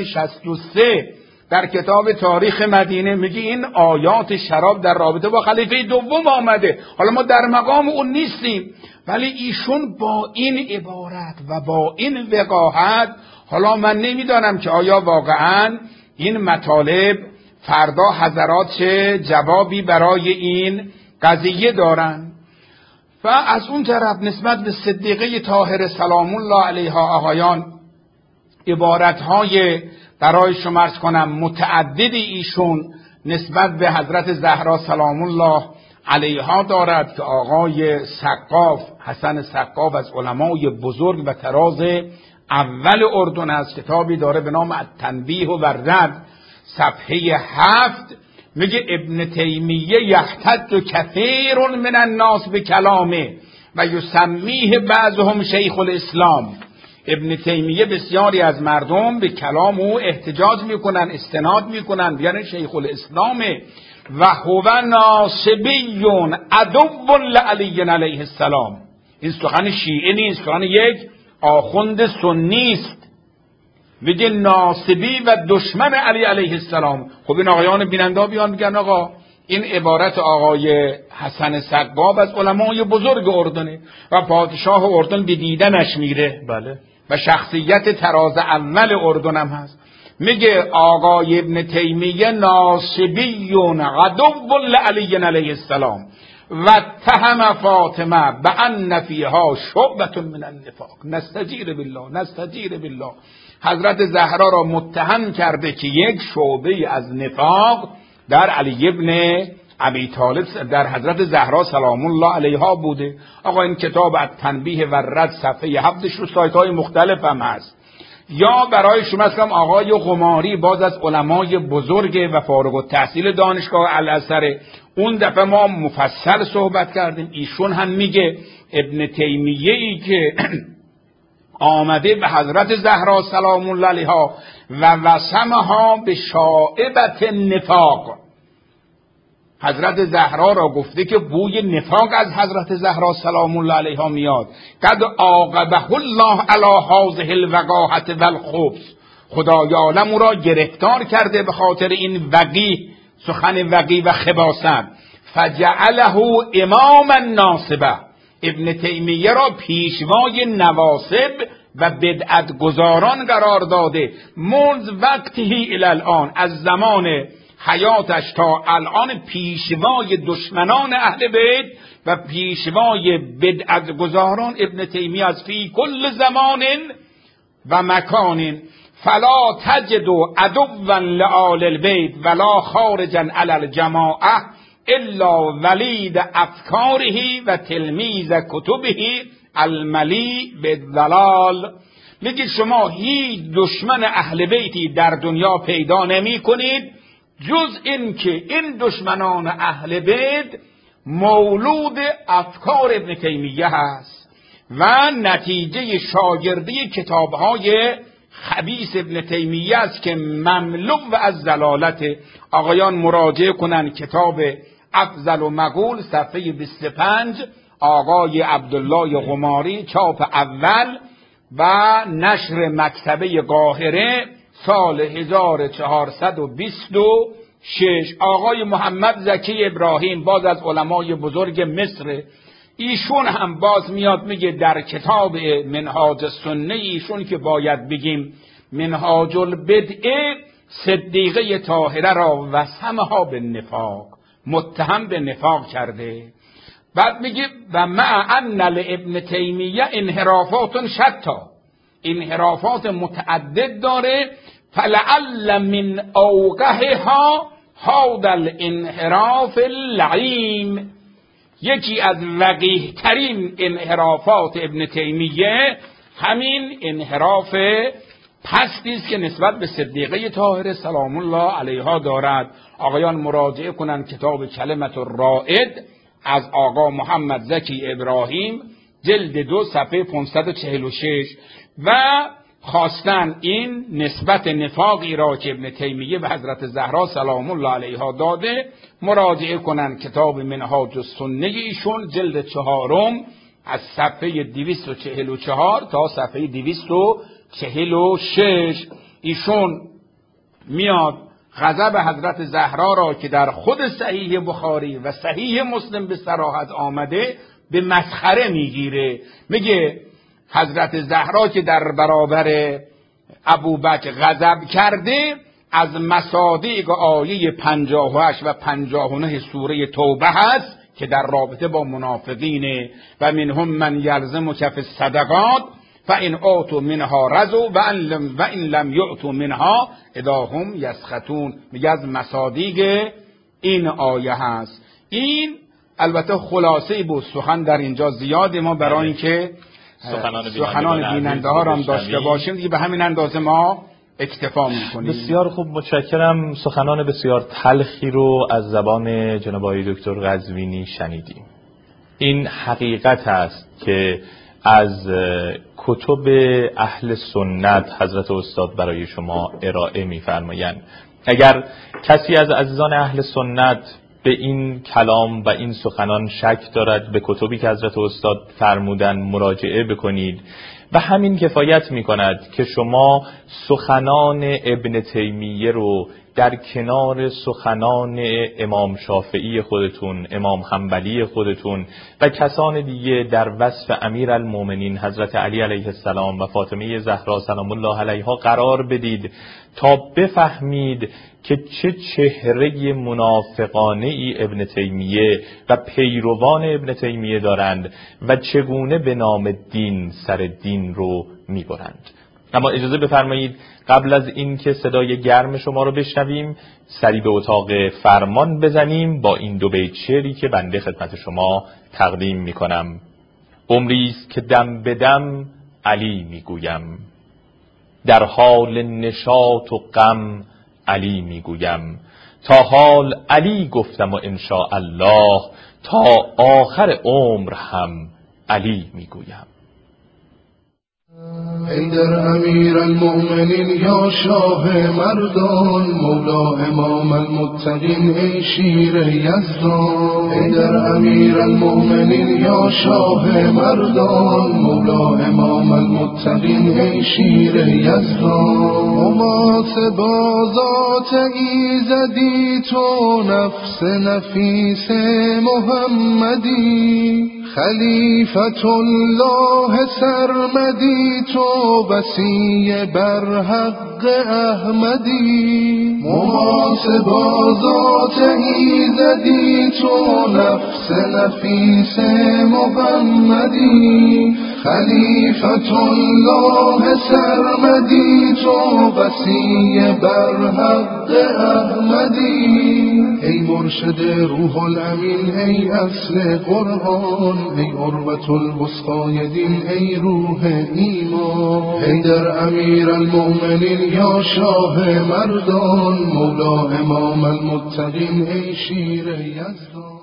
863 در کتاب تاریخ مدینه میگه این آیات شراب در رابطه با خلیفه دوم آمده. حالا ما در مقام اون نیستیم، ولی ایشون با این عبارت و با این وقاحت، حالا من نمیدانم که آیا واقعا این مطالب فردا حضرات چه جوابی برای این قضیه دارن. و از اون طرف نسبت به صدیقه طاهره سلام الله علیها آقایان عبارتهای برای شما عرض کنم متعددی ایشون نسبت به حضرت زهرا سلام الله علیها دارد که آقای سقاف، حسن سقاف از علمای بزرگ و تراز اول اردن است، کتابی داره به نام التنبیه و الرد، صفحه 7 میگه ابن تیمیه یحتج کثیر من الناس به کلامه و یسمیه بعضهم شیخ الاسلام. ابن تیمیه بسیاری از مردم به کلام او احتجاج میکنن، استناد میکنن، یعنی شیخ الاسلامه. و هو ناصبی عدو لعلی علیه السلام. این سخن شیعه نیست، سخن یک آخوند سنی است. میگه ناصبی و دشمن علی علیه السلام. خب این آقایان بیننده بیان میگن آقا این عبارت آقای حسن سقاف از علمای بزرگ اردنه و پادشاه اردن به دیدنش میره. بله. و شخصیت تراز اول اردن هم هست. میگه آقای ابن تیمیه ناصبی عدو لعلی علیه السلام و اتهم فاطمه بان فیها شعبة من النفاق. نستجیر بالله. حضرت زهرا را متهم کرده که یک شعبه از نفاق در علی ابن ابی طالب در حضرت زهرا سلام الله علیها بوده. آقا این کتاب التنبیه و الرد صفحه 7 رو سایت‌های مختلف هم هست. یا برای شما اسم آقای قماری، باز از علمای بزرگ و فارغ التحصیل دانشگاه الازهر، اون دفعه ما مفصل صحبت کردیم. ایشون هم میگه ابن تیمیه ای که آمده به حضرت زهرا سلام الله علیها و وسمها به شائبت نفاق، حضرت زهرا را گفته که بوی نفاق از حضرت زهرا سلام الله علیها میاد. قد عاقبه الله علی هذه الوقاحة والخبث. خدای عالم او را گرفتار کرده به خاطر این وقیح، سخن وقیح و خباثت. فجعله اماما ناصبه. ابن تیمیه را پیشوای نواصب و بدعت گزاران قرار داده منذ وقتی الی الان، از زمان حیاتش تا الان پیشوای دشمنان اهل بیت و پیشوای بدعت گزاران ابن تیمیه از فی کل زمان و مکان. فلا تجد عدوا لآل البیت ولا خارجا علی الجماعه الا ولید افکاره و تلمیذ کتبه الملی بالضلال. میگه شما هیچ دشمن اهل بیتی در دنیا پیدا نمی کنید جز این که این دشمنان اهل بیت مولود افکار ابن تیمیه هست و نتیجه شاگردی کتابهای خبیث ابن تیمیه است که مملو از ضلالت. آقایان مراجعه کنن کتاب افضل و مقول صفحه 25 آقای عبدالله قماری، چاپ اول و نشر مکتبه قاهره سال 1426. آقای محمد زکی ابراهیم، باز از علمای بزرگ مصر، ایشون هم باز میاد میگه در کتاب منهاج السنه ایشون که باید بگیم منهاج البدعه، صدیقه طاهره را وسمها به نفاق، متهم به نفاق کرده. بعد میگه و مع ان لابن تیمیه انحرافات شتا، انحرافات متعدد داره. فلعل من اوقعها هذا الانحراف اللعیم. یکی از وقیح ترین انحرافات ابن تیمیه همین انحراف پستی است که نسبت به صدیقه طاهره سلام الله علیها دارد. آقایان مراجعه کنن کتاب کلمت الرائد از آقا محمد زکی ابراهیم، جلد 2 صفحه 546 و خواستن این نسبت نفاقی را که ابن تیمیه به حضرت زهرا سلام الله علیها داده مراجعه کنن کتاب منهاج السنه ایشون، جلد 4 از صفحه 244 تا صفحه 246. ایشون میاد غضب حضرت زهرا را که در خود صحیح بخاری و صحیح مسلم به صراحت آمده به مسخره میگیره. میگه حضرت زهرا که در برابر ابوبکر غضب کرده از مصادیق آیه 58 و 59 سوره توبه هست که در رابطه با منافقین و منهم من یلزمک فی الصدقات فان اعطوا منها رضوا و ان لم یعطوا منها اذا هم یسخطون. میگه از مصادیق این آیه هست. این البته خلاصه بود، سخن در اینجا زیاده، ما برای اینکه سخنان بیننده ها را هم داشته باشیم دیگه به همین اندازه ما اکتفا میکنیم. بسیار خوب، متشکرم. سخنان بسیار تلخی رو از زبان جناب آقای دکتر قزوینی شنیدیم. این حقیقت است که از کتب اهل سنت حضرت استاد برای شما ارائه می‌فرمایند. اگر کسی از عزیزان اهل سنت به این کلام و این سخنان شک دارد، به کتبی که حضرت استاد فرمودن مراجعه بکنید و همین کفایت می‌کند که شما سخنان ابن تیمیه رو در کنار سخنان امام شافعی خودتون، امام حنبلی خودتون و کسان دیگه در وصف امیرالمومنین حضرت علی علیه السلام و فاطمه زهرا سلام الله علیها قرار بدید تا بفهمید که چه چهره منافقانه ای ابن تیمیه و پیروان ابن تیمیه دارند و چگونه به نام دین سر دین رو میبرند. اما اجازه بفرمایید قبل از این که صدای گرم شما رو بشنویم سری به اتاق فرمان بزنیم با این دو بیت شعری که بنده خدمت شما تقدیم میکنم. عمریست که دم به دم علی میگویم، در حال نشاط و غم علی میگویم، تا حال علی گفتم و انشاء الله تا آخر عمر هم علی میگویم. ای در امیر المؤمنین یا شاه مردان، مولا امام المتقین ای شیر یزدان. ای در امیر المؤمنین یا شاه مردان، مولا امام المتقین ای شیر یزدان. محاسبازات ایزدی تو، نفس نفیس محمدی، خلیفت الله سرمدی تو، وصی بر حق احمدی. محاسبازات ایزدی تو، نفس نفیس محمدی، خلیفت الله سرمدی تو، وصی بر حق احمدی. ای مرشد روح الامین ای اصل قرآن، ای عروة الوثقای دین ای روح ایمان. ای در امیر المؤمنین یا شاه مردان، مولا امام المتقین ای شیر یزدان.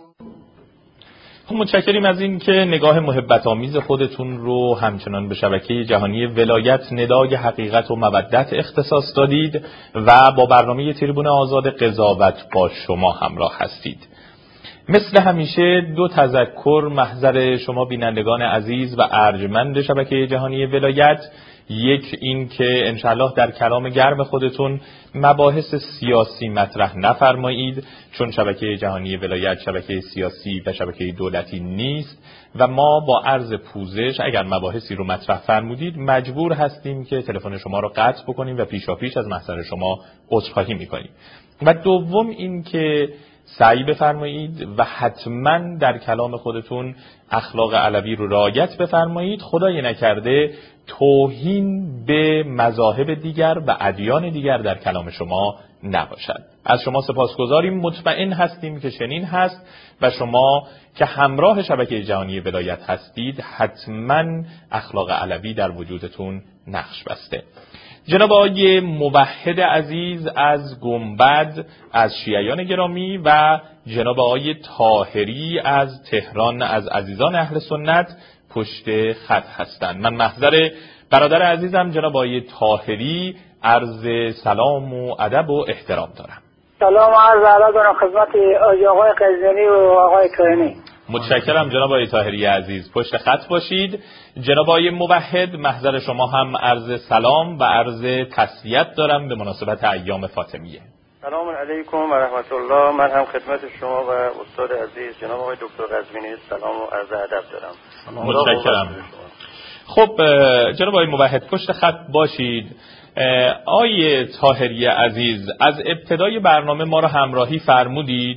متشکریم از این که نگاه محبت آمیز خودتون رو همچنان به شبکه جهانی ولایت ندای حقیقت و مودت اختصاص دادید و با برنامه تریبون آزاد قضاوت با شما همراه هستید. مثل همیشه دو تذکر محضر شما بینندگان عزیز و ارجمند شبکه جهانی ولایت. یک این که انشاءالله در کلام گرم خودتون مباحث سیاسی مطرح نفرمایید، چون شبکه جهانی ولایت شبکه سیاسی و شبکه دولتی نیست و ما با عرض پوزش اگر مباحثی رو مطرح فرمودید مجبور هستیم که تلفن شما رو قطع بکنیم و پیشاپیش از محضر شما عذرخواهی میکنیم. و دوم این که سعی بفرمایید و حتما در کلام خودتون اخلاق علوی رو رعایت بفرمایید، خدای نکرده توهین به مذاهب دیگر و ادیان دیگر در کلام شما نباشد. از شما سپاسگزاریم، مطمئن هستیم که چنین هست و شما که همراه شبکه جهانی ولایت هستید حتما اخلاق علوی در وجودتون نقش بسته. جناب آقای موحد عزیز از گنبد از شیعیان گرامی و جناب آقای طاهری از تهران از عزیزان اهل سنت پشت خط هستند. من محضر برادر عزیزم جناب آقای طاهری عرض سلام و ادب و احترام دارم. سلام و عرض ادب دارم خدمت آقای قزوینی و آقای کوهنی. متشکرم جناب آقای طاهری عزیز، پشت خط باشید. جناب آقای موحد محضر شما هم عرض سلام و عرض تسلیت دارم به مناسبت ایام فاطمیه. سلام علیکم و رحمت الله. من هم خدمت شما و استاد عزیز جناب آقای دکتر قزوینی سلام و عرض ادب دارم. متشکرم. خب جناب آقای موحد پشت خط باشید. آیه طاهری عزیز، از ابتدای برنامه ما رو همراهی فرمودید؟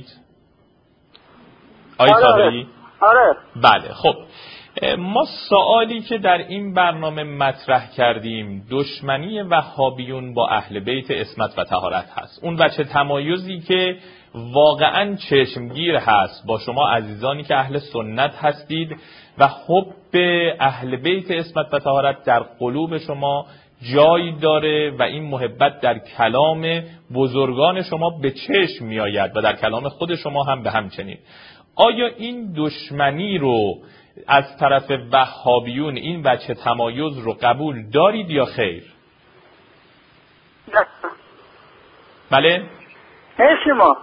آیه طاهری؟ آره. بله. خب ما سوالی که در این برنامه مطرح کردیم دشمنی وهابیون با اهل بیت عصمت و طهارت هست. اون وجه تمایزی که واقعا چشمگیر هست با شما عزیزانی که اهل سنت هستید و حب اهل بیت عصمت و طهارت در قلوب شما جای داره و این محبت در کلام بزرگان شما به چشم میآید و در کلام خود شما هم به همچنین. آیا این دشمنی رو از طرف وهابیون، این وجه تمایز رو قبول دارید یا خیر؟ نه. بله؟ ما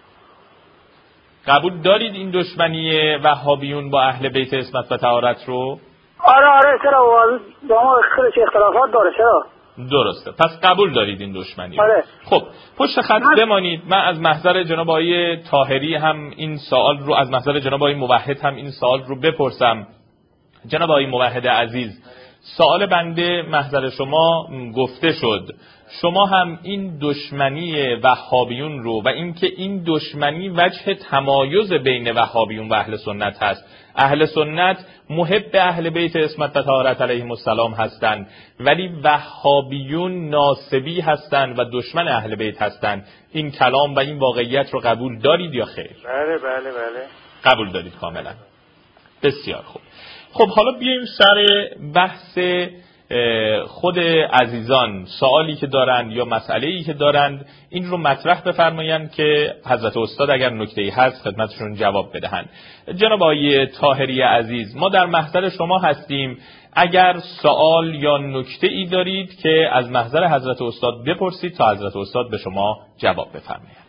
قبول دارید این دشمنی وهابیون با اهل بیت عصمت و طهارت رو؟ آره چرا با ما خیلی اختلافات داره. چرا؟ درسته. پس قبول دارید این دشمنی رو. آره. خب پشت خط بمانید. من از محضر جناب آقای طاهری هم این سوال رو، از محضر جناب آقای موحد هم این سوال رو بپرسم. جناب آقای موحد عزیز، سوال بنده محضر شما گفته شد، شما هم این دشمنی وهابیون رو و اینکه این دشمنی وجه تمایز بین وهابیون و اهل سنت هست، اهل سنت محب اهل بیت عصمت و طهارت علیهم السلام هستند ولی وهابیون ناسبی هستند و دشمن اهل بیت هستند، این کلام و این واقعیت رو قبول دارید یا خیر؟ بله. قبول دارید کاملا. بسیار خوب. خب حالا بیایم سر بحث خود عزیزان، سوالی که دارند یا مسئله‌ای که دارند این رو مطرح بفرمایند که حضرت استاد اگر نکته‌ای هست خدمتشون جواب بدهند. جناب آقای طاهری عزیز، ما در محضر شما هستیم، اگر سوال یا نکته‌ای دارید که از محضر حضرت استاد بپرسید تا حضرت استاد به شما جواب بفرمایند.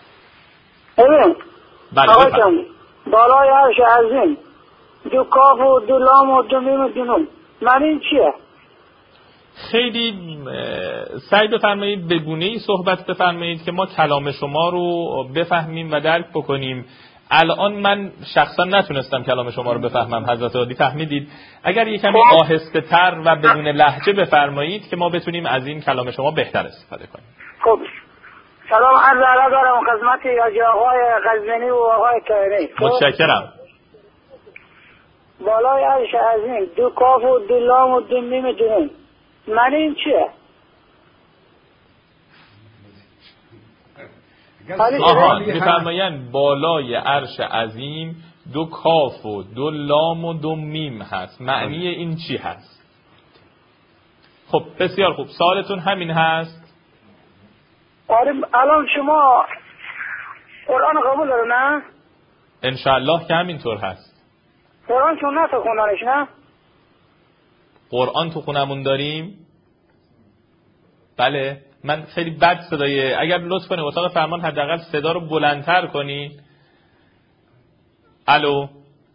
بله. بالای عرش عظیم، دو کاف و دو لام و دو میم و دو نون، معنی این چیه؟ خیلی سعی بفرمایید به گونه‌ای صحبت بفرمایید که ما کلام شما رو بفهمیم و درک بکنیم. الان من شخصا نتونستم کلام شما رو بفهمم، حضرت عالی فهمیدید. اگر یک کمی آهسته تر و بدون لهجه بفرمایید که ما بتونیم از این کلام شما بهتر استفاده کنیم. خب سلام عرض ادب دارم خدمت آقای قزوینی و آقای طاهری. متشکرم. بالای عرش عظیم، دو کاف و دو لام و دو میم دو نون، معنی این چیه؟ میفرمایند بالای عرش عظیم دو کاف و دو لام و دو میم هست، معنی این چی هست؟ خب بسیار خوب، سوالتون همین هست؟ آره. الان شما قرآن قبول داره نه؟ انشاءالله که همینطور هست. قرآن سنت خوندنش نه؟ قرآن تو خونمون داریم؟ بله. من خیلی بد صدای، اگر لطف کنید اتاق فرمان حداقل صدا رو بلندتر کنید. الو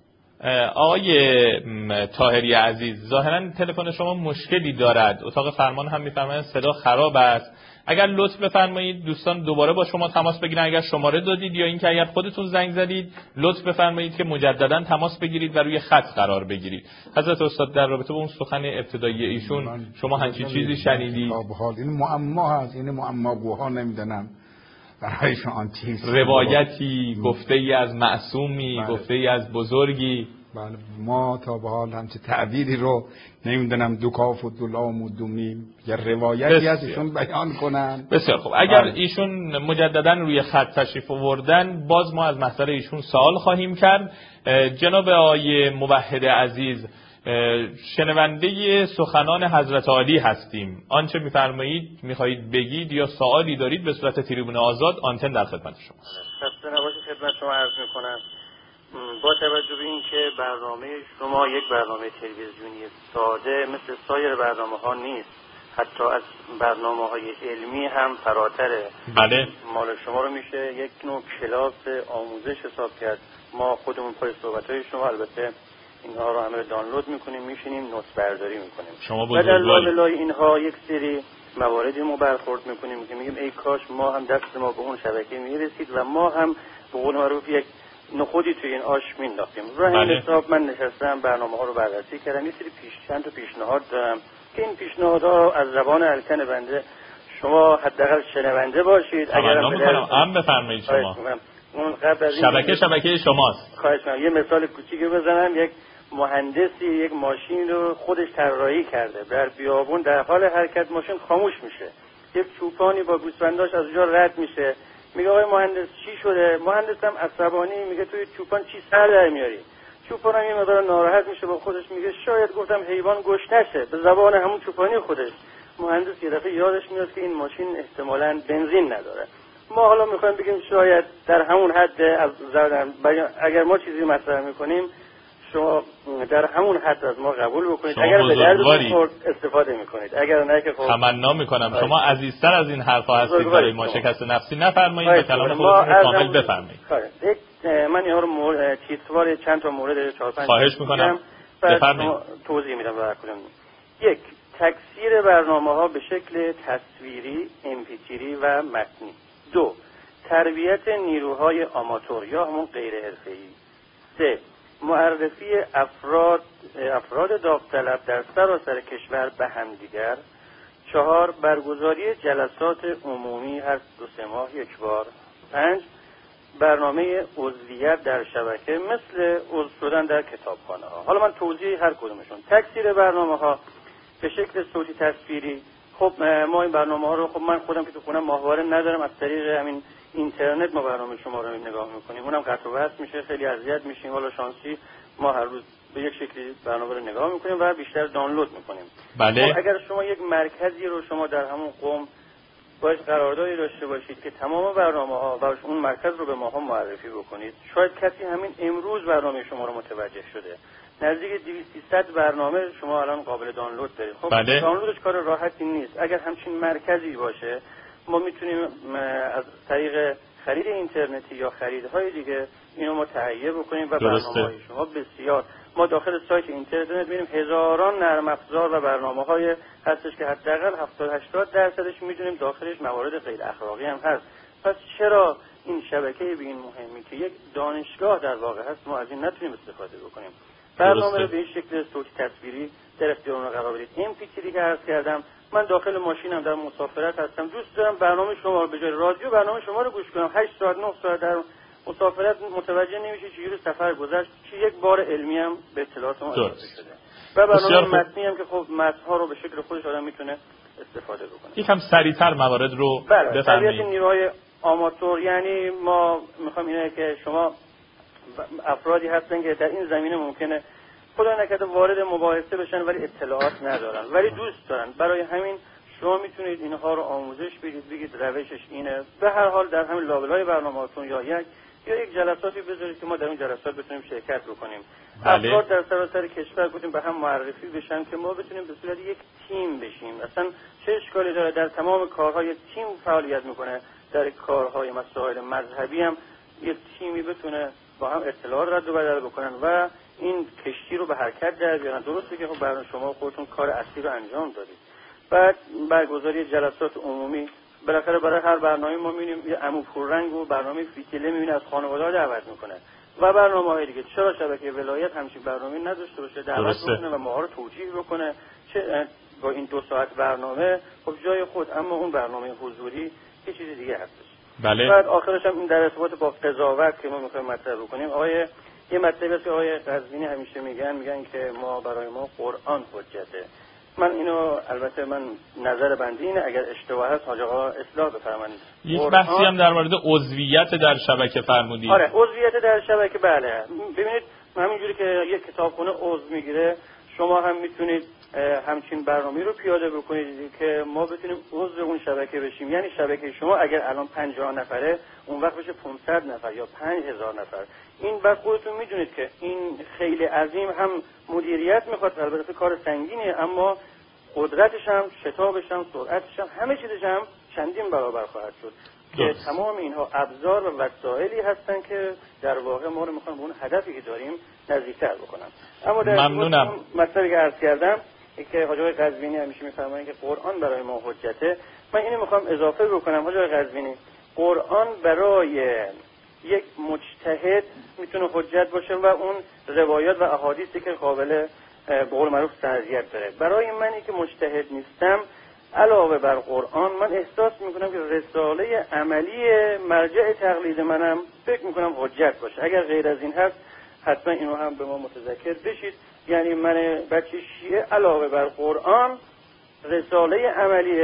آقای طاهری عزیز، ظاهرا تلفن شما مشکلی دارد، اتاق فرمان هم میفرمایند صدا خراب است. اگر لطف بفرمایید دوستان دوباره با شما تماس بگیرن، اگر شماره دادید یا اینکه اگر خودتون زنگ زدید لطف بفرمایید که مجددا تماس بگیرید و روی خط قرار بگیرید. حضرت استاد در رابطه با اون سخن ابتدایی ایشون شما همچین چیزی شنیدید؟ این معما هست، این معماگوها نمیدونم برایشون آنتیست روایتی گفته ای از معصومی، گفته ای از بزرگی. بله ما تا به حال همچه تعبیری رو نمیدونم دو کاف و دو لام و دو میم یا روایتی از ایشون بیان کنن. بسیار خوب، اگر ایشون مجددا روی خط تشریف آوردن باز ما از محضر ایشون سوال خواهیم کرد. جناب آقای موحد عزیز، شنونده سخنان حضرت عالی هستیم، آنچه میفرمایید میخواهید بگید یا سوالی دارید به صورت تریبون آزاد، آنتن در خدمت شماست. خسته نباشید، خدمت شما عرض میکنم. با توجه به اینکه برنامه شما یک برنامه تلویزیونی ساده مثل سایر برنامه‌ها نیست، حتی از برنامه‌های علمی هم فراتره. بله. مال شما رو میشه یک نوع کلاس آموزش حساب کرد. ما خودمون پای صحبت‌های شما البته اینها رو همه دانلود میکنیم، میشینیم نوت برداری میکنیم. شما و در لابلای اینها یک سری مواردی ما برخورد میکنیم که میگیم ای کاش ما هم دست ما به اون شبکه میرسید و ما هم به قول معروف یک نخودی توی این آش مینداختیم. راه این حساب من نشستم برنامه ها رو بررسی کردم، یه سری چند تا پیشنهاد دارم که این پیشنهادها از زبان الکن بنده شما حداقل شنونده باشید. تمنا میکنم ام بفرمایید شما. اون قبل از شبکه شماست. خواهش می‌کنم. یه مثال کوچیکی بزنم. یک مهندسی یک ماشین رو خودش طراحی کرده، در بیابون در حال حرکت ماشین خاموش میشه، یک چوپانی با گوسفنداش از اونجا رد میشه، میگه آقای مهندس چی شده؟ مهندس هم عصبانی میگه توی چوپان چی سر در میاری؟ چوپان هم یه مقدار ناراحت میشه با خودش میگه شاید گفتم حیوان گشنشه، به زبان همون چوپانی خودش. مهندس یه دفعه یادش میاد که این ماشین احتمالاً بنزین نداره. ما حالا میخوایم بگیم شاید در همون حد از اگر ما چیزی مطرح میکنیم شما در همون حد از ما قبول بکنید، اگر به دردتون خورد استفاده میکنید، اگر نه که خب تمنا میکنم شما عزیزتر از این حرفا هستید برای ما. شکست نفسی نفرمایید و کلام خودتون کامل بفرمایید. من اینا رو تیتروار چند تا مورد 4-5 خواهش میکنم بفرمایید. توضیح میدم برای کدوم. یک، تکثیر برنامه‌ها به شکل تصویری، MP3 و متنی. 2، تربیت نیروهای آماتور یا همون غیر حرفه‌ای. 3، معرفی افراد داوطلب در سراسر کشور به همدیگر. 4، برگزاری جلسات عمومی هر 2-3 ماه یک بار. 5، برنامه عضویت در شبکه مثل عضو شدن در کتابخانه ها. حالا من توضیح هر کدومشون. تکثیر برنامه ها به شکل صوتی تصویری. خب ما این برنامه ها رو من خودم که تو خونم ماهواره ندارم، از طریق همین اینترنت ما برنامه شما رو نگاه میکنیم، اونم قطع و وصل میشه، خیلی اذیت میشیم. حالا شانسی ما هر روز به یک شکلی برنامه رو نگاه میکنیم و بیشتر دانلود میکنیم. بله. خب اگر شما یک مرکزی رو شما در همون قم باید قراردادی داشته باشید که تمام برنامه‌ها و اون مرکز رو به ماها معرفی بکنید، شاید کسی همین امروز برنامه شما رو متوجه شده. نزدیک 200-300 برنامه شما الان قابل دانلود دارید. خب بله. دانلودش کار راحتی نیست. اگر همچین مرکزی باشه ما میتونیم از طریق خرید اینترنتی یا خریدهای دیگه اینو ما تهیه بکنیم و برنامه‌های شما بسیار. ما داخل سایت اینترنت می‌بینیم هزاران نرم افزار و برنامه‌های هستش که حداقل 70-80% می‌دونیم داخلش موارد غیر اخلاقی هم هست. پس چرا این شبکه به این مهمی که یک دانشگاه در واقع هست ما از این نتونیم استفاده بکنیم؟ برنامه رو به این شکل صوتی تصویری در اختیار اون قرار بدید. MP3 که عرض کردم، من داخل ماشینم در مسافرت هستم، دوست دارم برنامه شما رو به جای رادیو برنامه شما رو گوش کنم. 8 ساعت 9 ساعت در مسافرت متوجه نمیشه چجوری سفر گذشت، چه یک بار علمی هم به اطلاعات ما اضافه شده. و برنامه متنی هم که خب متن‌ها رو به شکل خودش آدم میتونه استفاده بکنه. یکم سریعتر موارد رو بفرمایید. تربیت نیروهای آماتور، یعنی ما میخوام اینه که شما افرادی هستن که در این زمینه ممکنه خدا نکرده وارد مباحثه بشن ولی اطلاعات ندارن ولی دوست دارن. برای همین شما میتونید اینها رو آموزش بدید، بگید روشش اینه. به هر حال در همین لابلای برنامه‌تون یا یک جلساتی بذارید که ما در اون جلسات بتونیم شرکت بکنیم. افراد در سراسر کشور بتونیم به هم معرفی بشن که ما بتونیم به صورت یک تیم بشیم. اصلا چه اشکالی داره در تمام کارهای تیم فعالیت میکنه، در کارهای مسائل مذهبی هم یک تیمی بتونه با هم اطلاعات رد و بدل بکنن و این کشتی رو به حرکت در بیارن. درسته که خب برای شما خودتون کار اصلی رو انجام دادید. بعد برگزاری جلسات عمومی، بالاخره برای هر برنامه ما می‌بینیم یه عمو پررنگ و برنامه فیتیله می‌بینه از خانواده‌ها دعوت می‌کنه و برنامه‌های دیگه. چرا شبکه ولایت همچین برنامه‌ای نداشته باشه، دعوت بکنه و ماها رو توجیه بکنه؟ چه با این 2 ساعت برنامه خب جای خود، اما اون برنامه حضوری یه چیز دیگه هستش. بله. بعد آخرش هم این در ارتباط با قضاوت که ما می‌خوایم مطرح بکنیم، یه مطلبی است که آقای قزوینی همیشه میگن که ما برای ما قرآن حجته. من اینو البته من نظر بنده اینه، اگر اشتباه هست حاج آقا اصلاح بفرمایید. یک بحثی هم در مورد عضویت در شبکه فرمودید. آره، عضویت در شبکه بله. ببینید همینجوری که یک کتابخونه عضو میگیره شما هم میتونید همچین برنامه‌ای رو پیاده بکنید که ما بتونیم عضو اون شبکه بشیم. یعنی شبکه شما اگر الان 50 نفره اون وقت بشه 500 نفر یا 5000 نفر. این بعد خودتون میدونید که این خیلی عظیم، هم مدیریت میخواد، البته کار سنگینیه، اما قدرتش هم، شتابش هم، سرعتش هم، همه چیزش هم چندین برابر خواهد شد. که تمام اینها ابزار و وسایلی هستن که در واقع ما رو میخوان به اون هدفی که داریم نزدیکتر بکنن. اما در ممنونم. مطلبی که عرض کردم که حاج آقای قزوینی همیشه میفرمایند که قرآن برای ما حجته، من اینو میخوام اضافه بکنم. حاج آقای قزوینی، قرآن برای یک مجتهد میتونه حجت باشه و اون روایات و احادیثی که قابل به قول معروف سرحیت داره. برای منی که مجتهد نیستم علاوه بر قرآن من احساس میکنم که رساله عملی مرجع تقلید منم فکر میکنم حجت باشه. اگر غیر از این هست حتما اینو هم به ما متذکر بشید. یعنی من بچه شیعه علاوه بر قرآن رساله عملی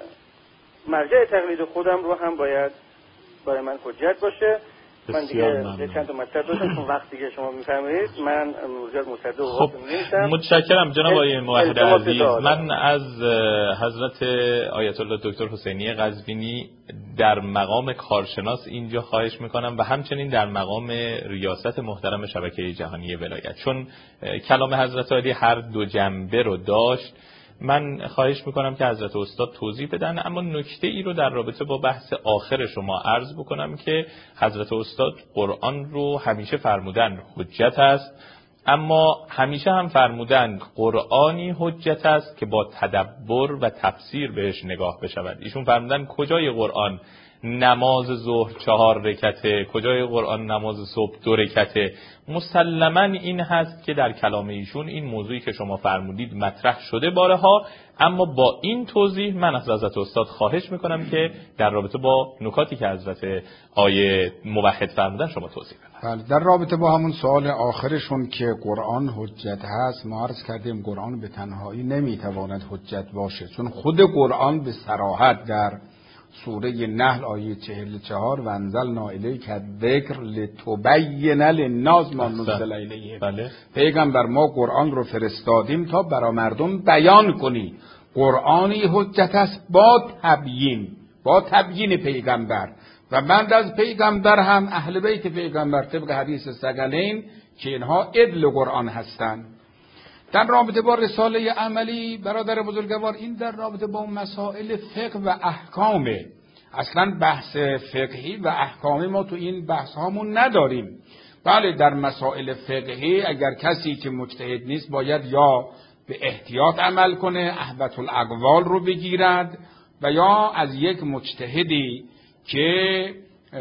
مرجع تقلید خودم رو هم باید برای من حجت باشه. من دیگه چند تا مطلب داشتم چون وقتی که شما میفرمایید من زیاد مصدق خب متشکرم جناب آقای موحد عزیز. من از حضرت آیت الله دکتر حسینی قزوینی در مقام کارشناس اینجا خواهش میکنم و همچنین در مقام ریاست محترم شبکه جهانی ولایت، چون کلام حضرت عالی هر دو جنبه رو داشت، من خواهش میکنم که حضرت استاد توضیح بدن. اما نکته ای رو در رابطه با بحث آخر شما عرض بکنم که حضرت استاد قرآن رو همیشه فرمودن حجت است، اما همیشه هم فرمودن قرآنی حجت است که با تدبر و تفسیر بهش نگاه بشود. ایشون فرمودن کجای قرآن نماز ظهر 4 رکعته، کجای قرآن نماز صبح 2 رکعته. مسلماً این هست که در کلام ایشون این موضوعی که شما فرمودید مطرح شده بارها، اما با این توضیح من از حضرت استاد خواهش میکنم که در رابطه با نکاتی که حضرت آیه موحد فرمودن شما توضیح بدید. در رابطه با همون سوال آخرشون که قرآن حجت هست، ما عرض کردیم قرآن به تنهایی نمیتواند حجت باشه، چون خود قرآن به صراحت در سوره نحل آیه 44 و انزلنا الیک الذکر لتبین للناس ما نزل الیهم. پیغمبر ما قرآن رو فرستادیم تا برای مردم بیان کنی. قرآنی حجت است با تبیین پیغمبر و بعد از پیغمبر هم اهل بیت پیغمبر طبق حدیث ثقلین که اینها عدل قرآن هستند. در رابطه با رساله عملی برادر بزرگوار، این در رابطه با مسائل فقه و احکامه. اصلا بحث فقهی و احکامی ما تو این بحث هامون نداریم. بله در مسائل فقهی اگر کسی که مجتهد نیست باید یا به احتیاط عمل کنه، احوط الاقوال رو بگیرد، و یا از یک مجتهدی که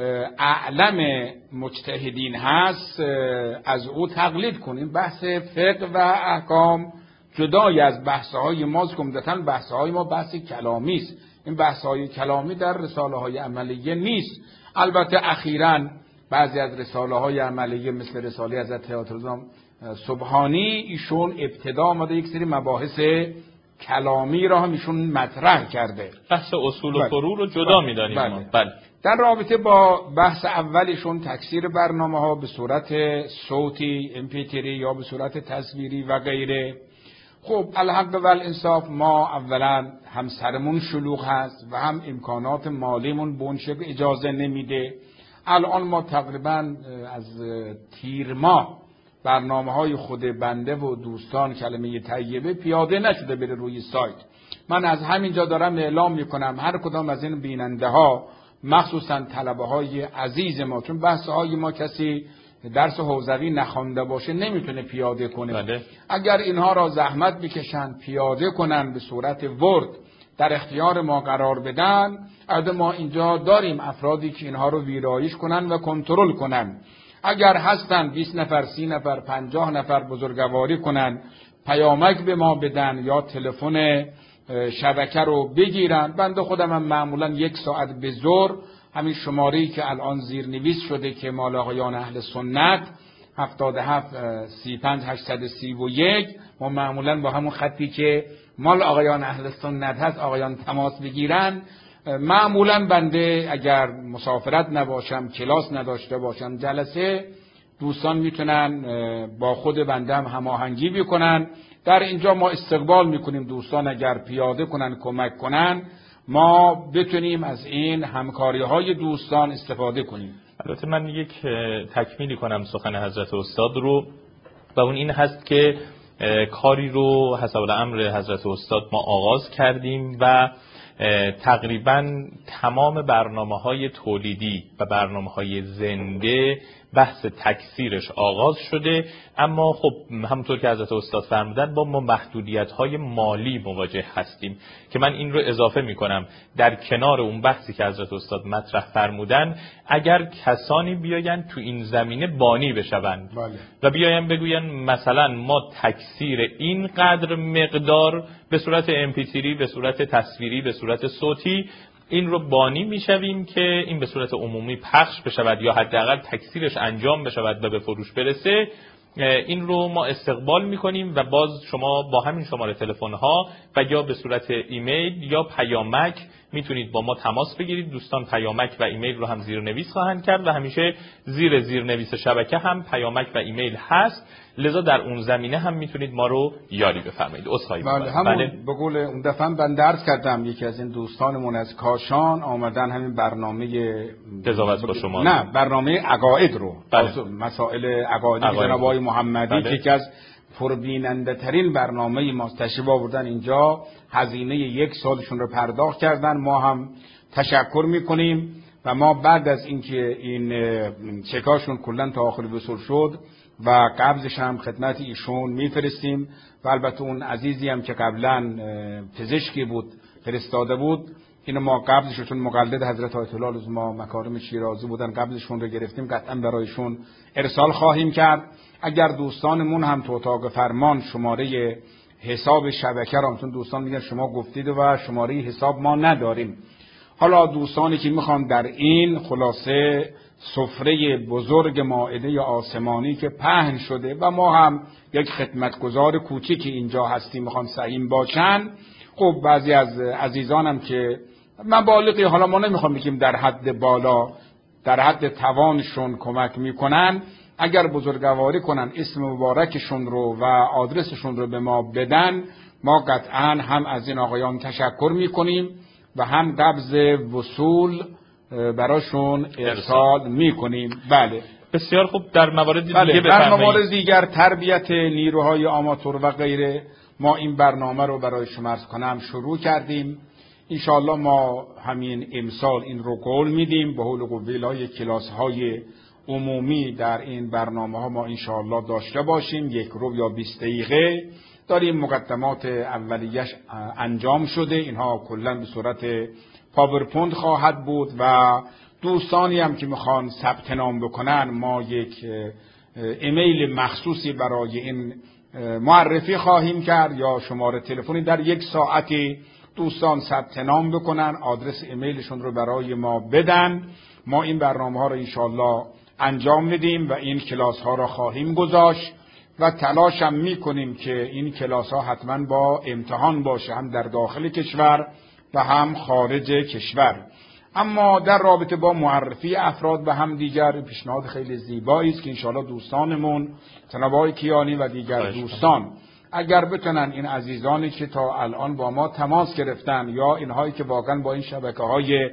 اعلم مجتهدین هست از او تقلید کنیم. بحث فقه و احکام جدای از بحث‌های ماست که عمدتاً بحث‌های ما بحث کلامی است. این بحث‌های کلامی در رساله‌های عملیه نیست. البته اخیراً بعضی از رساله‌های عملیه مثل رساله حضرت حیات الرضا سبحانی ایشون ابتدا آمده یک سری مباحث کلامی را هم ایشون مطرح کرده. بحث اصول و فروع رو جدا می‌دانیم. بله. در رابطه با بحث اولشون تکثیر برنامه‌ها به صورت صوتی MP3 یا به صورت تصویری و غیره، خب الحق و الانصاف ما اولا هم سرمون شلوغ هست و هم امکانات مالیمون به اون شکل اجازه نمیده. الان ما تقریبا از تیر ماه برنامه‌های خود بنده و دوستان کلمه طیبه پیاده نشده بره روی سایت. من از همینجا دارم اعلام میکنم هر کدام از این بیننده ها، مخصوصا طلبه های عزیز ما، چون بحث های ما کسی درس حوزوی نخوانده باشه نمیتونه پیاده کنه. بله. اگر اینها را زحمت بکشن پیاده کنن به صورت ورد در اختیار ما قرار بدن، ما اینجا داریم افرادی که اینها رو ویرایش کنن و کنترل کنن. اگر هستن 20 نفر 30 نفر 50 نفر بزرگواری کنن، پیامک به ما بدن یا تلفن شبکه رو بگیرن. بنده خودم هم معمولا 1 ساعت به ظهر همین شماره‌ای که الان زیرنویس شده که مال آقایان اهل سنت 77 35 831، ما معمولا با همون خطی که مال آقایان اهل سنت هست آقایان تماس بگیرن. معمولا بنده اگر مسافرت نباشم، کلاس نداشته باشم، جلسه، دوستان میتونن با خود بنده هم هماهنگی بکنن. در اینجا ما استقبال میکنیم دوستان اگر پیاده کنن کمک کنن، ما بتونیم از این همکاری های دوستان استفاده کنیم. البته من یک تکمیلی کنم سخن حضرت استاد رو، و اون این هست که کاری رو حسب الامر حضرت استاد ما آغاز کردیم و تقریبا تمام برنامه‌های تولیدی و برنامه‌های زنده بحث تکثیرش آغاز شده، اما خب همونطور که حضرت استاد فرمودن با ما محدودیت‌های مالی مواجه هستیم که من این رو اضافه می‌کنم در کنار اون بحثی که حضرت استاد مطرح فرمودن، اگر کسانی بیاین تو این زمینه بانی بشوند و بیاین بگوین مثلا ما تکثیر اینقدر مقدار به صورت MP3 به صورت تصویری به صورت صوتی این رو بانی میشویم که این به صورت عمومی پخش بشود یا حداقل تکثیرش انجام بشود و به فروش برسه، این رو ما استقبال میکنیم و باز شما با همین شماره تلفن ها و یا به صورت ایمیل یا پیامک میتونید با ما تماس بگیرید. دوستان پیامک و ایمیل رو هم زیرنویس خواهند کرد و همیشه زیرنویس شبکه هم پیامک و ایمیل هست، لذا در اون زمینه هم میتونید ما رو یاری بفرمایید. بله، همون به قول اون دفعه من درس کردم، یکی از این دوستانمون از کاشان آمدن همین برنامه قضاوت با شما، نه برنامه عقاید رو، مسائل عقایدی جناب آقای محمدی که یکی از پربیننده ترین برنامه ما تشریف آوردن اینجا، هزینه 1 سالشون رو پرداخت کردن. ما هم تشکر میکنیم و ما بعد از اینکه این چکاشون کلا تا آخر وصول شد و قبضش هم خدمت ایشون میفرستیم و البته اون عزیزی هم که قبلا پزشکی بود فرستاده بود، اینو ما قبضشون مقلد حضرت آیت الله العظما مکارم شیرازی بودن، قبضشون رو گرفتیم، قطعا برایشون ارسال خواهیم کرد. اگر دوستانمون هم تو اتاق فرمان شماره حساب شبکه را، چون دوستان میگن شما گفتید و شماره حساب ما نداریم، حالا دوستانی که میخوان در این خلاصه سفره بزرگ مائده آسمانی که پهن شده و ما هم یک خدمتگزار کوچیکی اینجا هستیم میخوان سهیم باشن، خب بعضی از عزیزانم که مبالغی حالا ما نمیخوام بگیم در حد بالا، در حد توانشون کمک میکنن، اگر بزرگواری کنن اسم مبارکشون رو و آدرسشون رو به ما بدن، ما قطعا هم از این آقایان تشکر میکنیم و هم قبض وصول براشون ارسال میکنیم. بله بسیار خوب. در موارد دیگه بفرمایید. در موارد دیگر تربیت نیروهای آماتور و غیره، ما این برنامه رو برای شما عرض کنم شروع کردیم. انشاءالله ما همین امسال این رو قول میدیم به حول قوه کلاس‌های عمومی در این برنامه ها ما انشاءالله داشته باشیم. 1 رو یا 20 دقیقه داریم. مقدمات اولیش انجام شده، اینها کلا به صورت پاورپوینت خواهد بود و دوستانی هم که میخوان ثبت نام بکنن ما یک ایمیل مخصوصی برای این معرفی خواهیم کرد یا شماره تلفنی در 1 ساعتی دوستان ثبت نام بکنن، آدرس ایمیلشون رو برای ما بدن، ما این برنامه ها رو انشاءالله انجام میدیم و این کلاس ها را خواهیم گذاشت و تلاش هم میکنیم که این کلاس ها حتما با امتحان باشه، هم در داخل کشور و هم خارج کشور. اما در رابطه با معرفی افراد به هم دیگر پیشنهاد خیلی زیبایی است که انشاءالله دوستانمون جناب آقای کیانی و دیگر دوستان اگر بتونن این عزیزانی که تا الان با ما تماس گرفتن یا اینهایی که واقعا با این شبکه‌های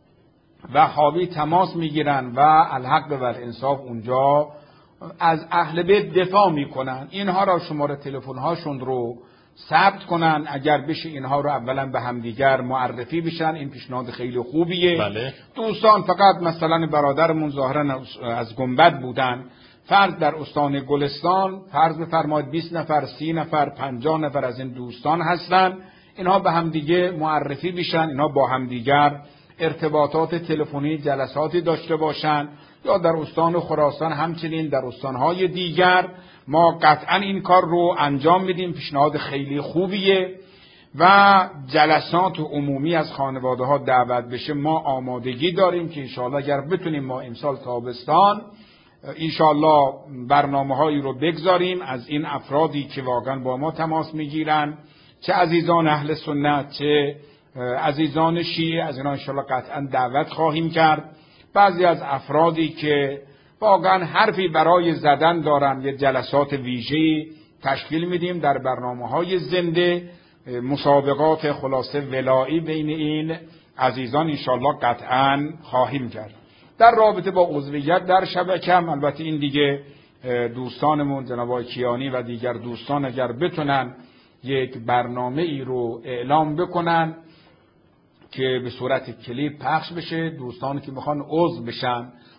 وهابی تماس میگیرن و الحق و الانصاف اونجا از اهل بیت دفاع میکنن، اینها را شماره تلفن هاشون رو ثبت کنن، اگر بشه اینها رو اولا به همدیگر معرفی بشن، این پیشنهاد خیلی خوبیه. بله. دوستان فقط مثلا برادرمون ظاهرا از گنبد بودن، فرض در استان گلستان فرض بفرمایید 20 نفر 30 نفر 50 نفر از این دوستان هستن، اینها به همدیگه معرفی بشن، اینها با همدیگر ارتباطات تلفنی جلساتی داشته باشن، یا در استان خراسان همچنین در استانهای دیگر ما قطعا این کار رو انجام میدیم. پیشنهاد خیلی خوبیه و جلسات عمومی از خانواده ها دعوت بشه ما آمادگی داریم که انشاءالله اگر بتونیم ما امسال تابستان انشاءالله برنامه هایی رو بگذاریم از این افرادی که واقعا با ما تماس میگیرن، چه عزیزان اهل سنت چه عزیزان شیعه، از اینا انشاءالله قطعا دعوت خواهیم کرد. بعضی از افرادی که واقعا حرفی برای زدن دارن یه جلسات ویژه‌ای تشکیل میدیم در برنامه‌های زنده، مسابقات خلاصه ولایی بین این عزیزان انشاءالله قطعا خواهیم کرد. در رابطه با عضویت در شبکه هم البته این دیگه دوستانمون جناب آقای کیانی و دیگر دوستان اگر بتونن یک برنامه ای رو اعلام بکنن که به صورت کلیپ پخش بشه، دوستانی که میخوان عضو بشن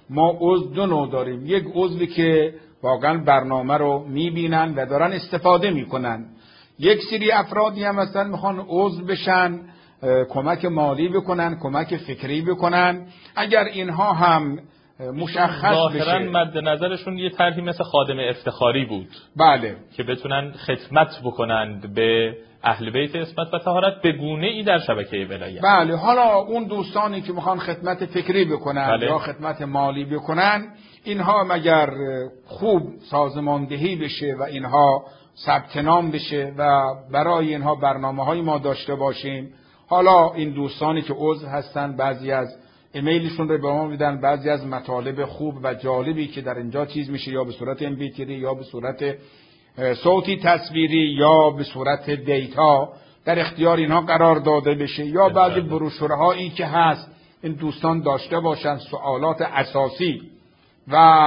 ما عضو دو نوع داریم. یک عضوی که واقعا برنامه رو میبینن و دارن استفاده میکنن. یک سری افرادی هم مثلا میخوان عضو بشن، کمک مالی بکنن، کمک فکری بکنن. اگر اینها هم مشخص بشه، ظاهرا مد نظرشون یه طرحی مثل خادم افتخاری بود. بله، که بتونن خدمت بکنند به اهل بیت عصمت و طهارت به گونه‌ای در شبکه ولایت. بله، حالا اون دوستانی که میخوان خدمت فکری بکنن بله. یا خدمت مالی بکنن، اینها مگر خوب سازماندهی بشه و اینها ثبت نام بشه و برای اینها برنامه‌های ما داشته باشیم. حالا این دوستانی که عضو هستن بعضی از ایمیلشون رو به ما میدن، بعضی از مطالب خوب و جالبی که در اینجا چیز میشه، یا به صورت MP3 یا به صورت صوتی تصویری یا به صورت دیتا در اختیار اینها قرار داده بشه، یا بعضی بروشورهایی که هست این دوستان داشته باشن، سوالات اساسی و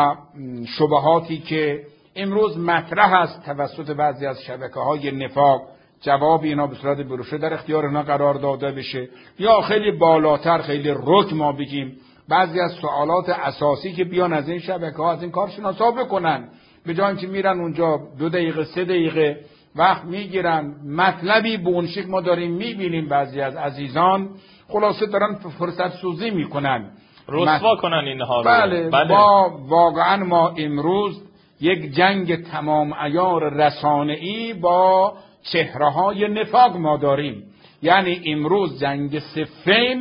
شبهاتی که امروز مطرح است توسط بعضی از شبکه‌های نفاق، جواب اینا به صورت بروشور در اختیار اینا قرار داده بشه، یا خیلی بالاتر، خیلی رک ما بگیم بعضی از سوالات اساسی که بیان از این شبکه‌ها از این کارشناسا بکنن، به جای اینکه میرن اونجا 2 دقیقه 3 دقیقه وقت میگیرن مطلبی به اون شکل ما داریم میبینیم بعضی از عزیزان خلاصه دارن فرصت سوزی میکنن، رسوا کنن اینها رو. بله. واقعا ما امروز یک جنگ تمام عیار رسانه‌ای با چهره‌های نفاق ما داریم. یعنی امروز جنگ صفین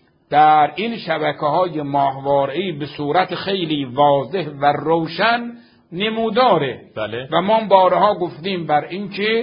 در این شبکه‌های ماهواره‌ای به صورت خیلی واضح و روشن نموداره. بله. و ما بارها گفتیم بر این که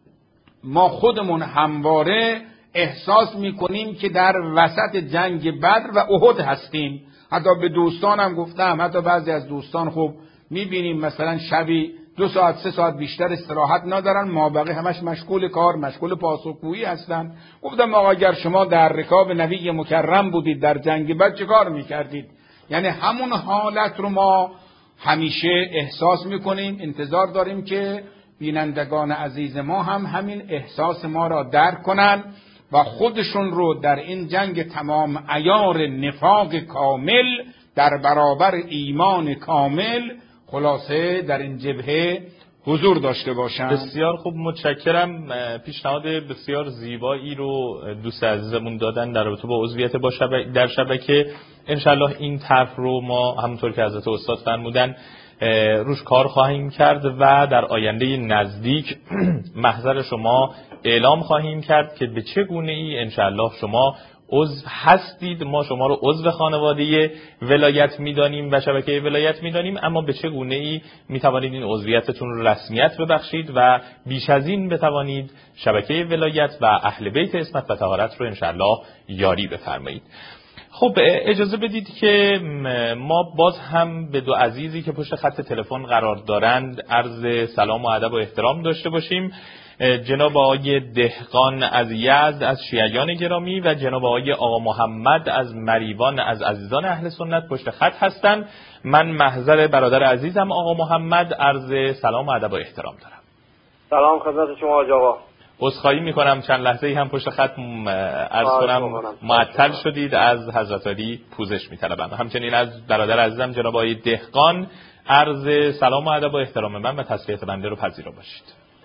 ما خودمون همواره احساس میکنیم که در وسط جنگ بدر و احد هستیم. حتی به دوستانم گفتم، حتی بعضی از دوستان خوب میبینیم مثلا شبی 2 ساعت 3 ساعت بیشتر استراحت ندارن، مابقی همش مشغول کار، مشغول پاسخگویی هستن. گفتم آقا اگر شما در رکاب نبی مکرم بودید در جنگ بدر چه کار میکردید؟ یعنی همون حالت رو ما همیشه احساس میکنیم، انتظار داریم که بینندگان عزیز ما هم همین احساس ما را درک کنن و خودشون رو در این جنگ تمام عیار نفاق کامل در برابر ایمان کامل خلاصه در این جبهه حضور داشته باشن. بسیار خوب، متشکرم. پیشنهاد بسیار زیبایی رو دوست عزیزمون دادن در رابطه با عضویت در شبکه. انشالله این طرح رو ما همونطور که حضرت استاد فرمودن روش کار خواهیم کرد و در آینده نزدیک محضر شما اعلام خواهیم کرد که به چه گونه ای انشالله شما عضو هستید. ما شما رو عضو خانواده ولایت میدانیم و شبکه ولایت میدانیم، اما به چه گونه ای میتوانید این عضویتتون رو رسمیت ببخشید و بیش از این بتوانید شبکه ولایت و اهل بیت عصمت و طهارت رو انشالله یاری بفرمایید. خب اجازه بدید که ما باز هم به 2 عزیزی که پشت خط تلفن قرار دارند عرض سلام و ادب و احترام داشته باشیم. جناب آقای دهقان از یزد از شیعیان گرامی و جناب آقا محمد از مریوان از عزیزان اهل سنت پشت خط هستند. من محضر برادر عزیزم آقا محمد عرض سلام و ادب و احترام دارم. سلام خدمت شما آقا. عذرخواهی میکنم چند لحظه‌ای هم پشت خط عرض کنم معطل شدید، از حضرت علی پوزش میطلبم. همچنین از برادر عزیزم جناب آقای دهقان عرض سلام و ادب و احترام من و تسلیت بنده رو پذیرا باشید.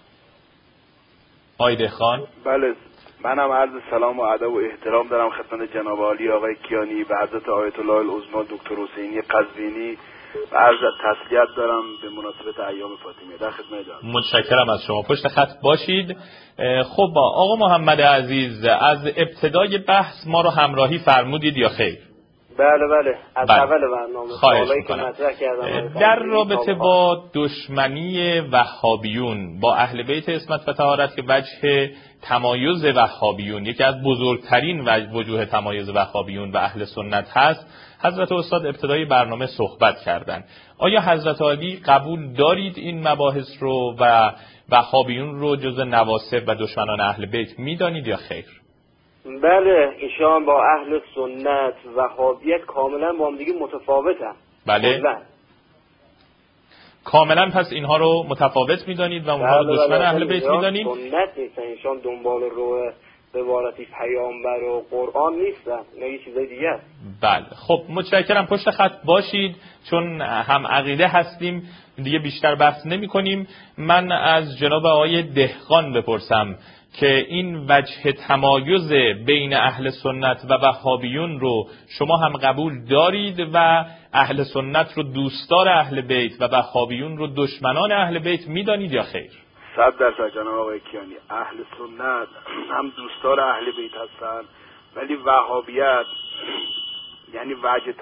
آقای دهقان. بله، منم عرض سلام و ادب و احترام دارم خدمت جناب عالی آقای کیانی و حضرت آیت الله العظما دکتر حسینی قزوینی و عرض تسلیت دارم به مناسبت ایام فاطمیه. در خدمت جناب. متشکرم از شما، پشت خط باشید. خب آقا محمد عزیز، از ابتدای بحث ما رو همراهی فرمودید یا خیر؟ بله از اول برنامه سوالی که مطرح کردم در رابطه با دشمنی وهابیون با اهل بیت عصمت و طهارت که وجه تمایز وهابیون، یکی از بزرگترین وجوه تمایز وهابیون و اهل سنت هست، حضرت استاد ابتدای برنامه صحبت کردند. آیا حضرت عالی قبول دارید این مباحث رو و وهابیون رو جز نواصب و دشمنان اهل بیت میدانید یا خیر؟ بله، ایشان با اهل سنت وهابیت کاملا با هم دیگه متفاوتن. بله کاملا. پس اینها رو متفاوت میدانید و اونها رو دشمن اهل بیت میدانید؟ سنت نیستن، ایشان دنبال رو به عبارتی پیامبر و قرآن نیستن، اینا یه چیزای دیگه است. بله خب متشکرم، پشت خط باشید چون هم عقیده هستیم، دیگه بیشتر بحث نمی کنیم. من از جناب آقای دهقان بپرسم که این وجه تمایز بین اهل سنت و وهابیون رو شما هم قبول دارید و اهل سنت رو دوستدار اهل بیت و وهابیون رو دشمنان اهل بیت میدانید یا خیر؟ 100% جناب آقای کیانی، اهل سنت هم دوستدار اهل بیت هستن، ولی وهابیت یعنی وجه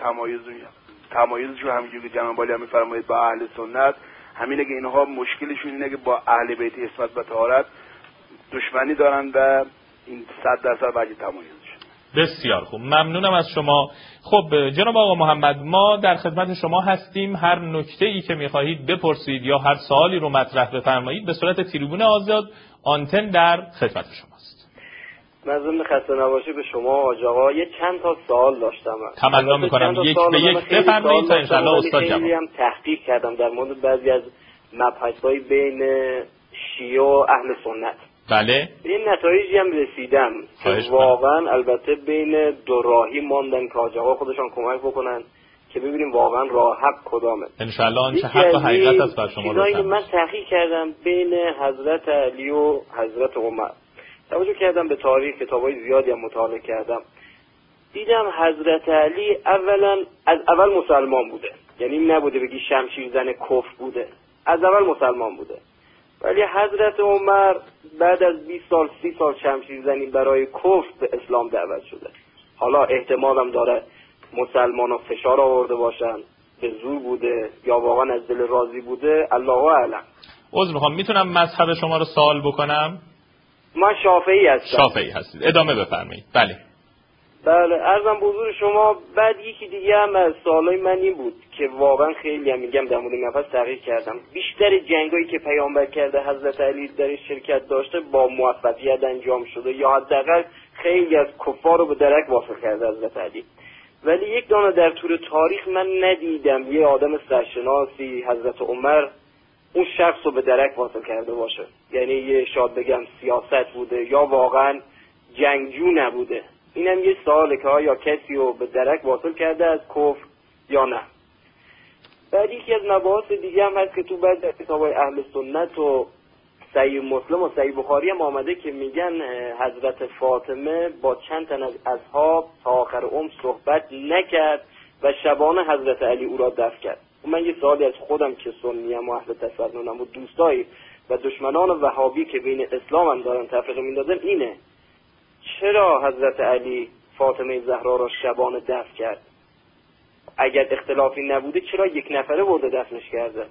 تمایزشون همینجوری که جناب عالی هم میفرمایید با اهل سنت همینه که اینها مشکلشون اینه که با اهل بیت عصمت و طهارت دشمنی دارن و این 100% وجه تمایزشون. بسیار خوب، ممنونم از شما. خب جناب آقا محمد، ما در خدمت شما هستیم، هر نکته‌ای که می‌خواهید بپرسید یا هر سوالی رو مطرح بفرمایید به صورت تریبون آزاد، آنتن در خدمت شماست. ممنون، خسته نباشید به شما آقا آقا. یه چند تا سوال داشتم. تمنا می‌کنم یک به یک بفرمایید تا انشالله استاد جواب. خیلی هم تحقیق کردم در مورد بعضی از مبحث‌های بین شیعه و اهل سنت. بله. این نتایجی هم رسیدم که واقعا البته بین دو راهی ماندن که آقا خودشان کمک بکنن که ببینیم واقعا راه حق کدامه. انشالله آنچه حق و حقیقت است بر شما روشن. من تحقیق کردم بین حضرت علی و حضرت عمر. توجه کردم به تاریخ، کتابای زیادی هم مطالعه کردم. دیدم حضرت علی از اول مسلمان بوده، یعنی نبوده بگی شمشیر زن کفر بوده، از اول مسلمان بوده. ولی حضرت عمر بعد از 20 سال 30 سال شمشیر زنی برای کفر به اسلام دعوت شده. حالا احتمالم داره مسلمان‌ها فشار آورده باشن، به زور بوده یا واقعا از دل راضی بوده، الله اعلم. عذر میخوام، میتونم مذهب شما رو سوال بکنم؟ من شافعی هستم. شافعی هستید، ادامه بفرمایید. بله عرضم به حضور شما. بعد یکی دیگه هم از سوالای من این بود که واقعا خیلی هم میگم در مورد نفس تحقیق کردم، بیشتر جنگایی که پیامبر کرده حضرت علی در شرکت داشته با موفقیت انجام شده یا حداقل خیلی از کفار رو به درک واصل کرده حضرت علی. ولی یک دانه در طول تاریخ من ندیدم یه آدم سرشناسی حضرت عمر اون شخص رو به درک واصل کرده باشه، یعنی یه شاید بگم سیاست بوده یا واقعا جنگجو نبوده. اینم یه سواله که آیا کسی رو به درک واصل کرده از کفر یا نه. بعد یکی از مباحث دیگه هم هست که تو بعضی از کتاب‌های اهل سنت و صحیح مسلم و صحیح بخاری هم آمده که میگن حضرت فاطمه با چند تن از اصحاب تا آخر عمر صحبت نکرد و شبانه حضرت علی او را دفن کرد. من یه سوالی از خودم که سنیم و اهل تسننم و دوستایی و دشمنان وهابی که بین اسلام هم دارن تفریق میندازن اینه: چرا حضرت علی فاطمه زهرا را شبانه دفن کرد؟ اگر اختلافی نبوده چرا یک نفره برده دفنش کرده؟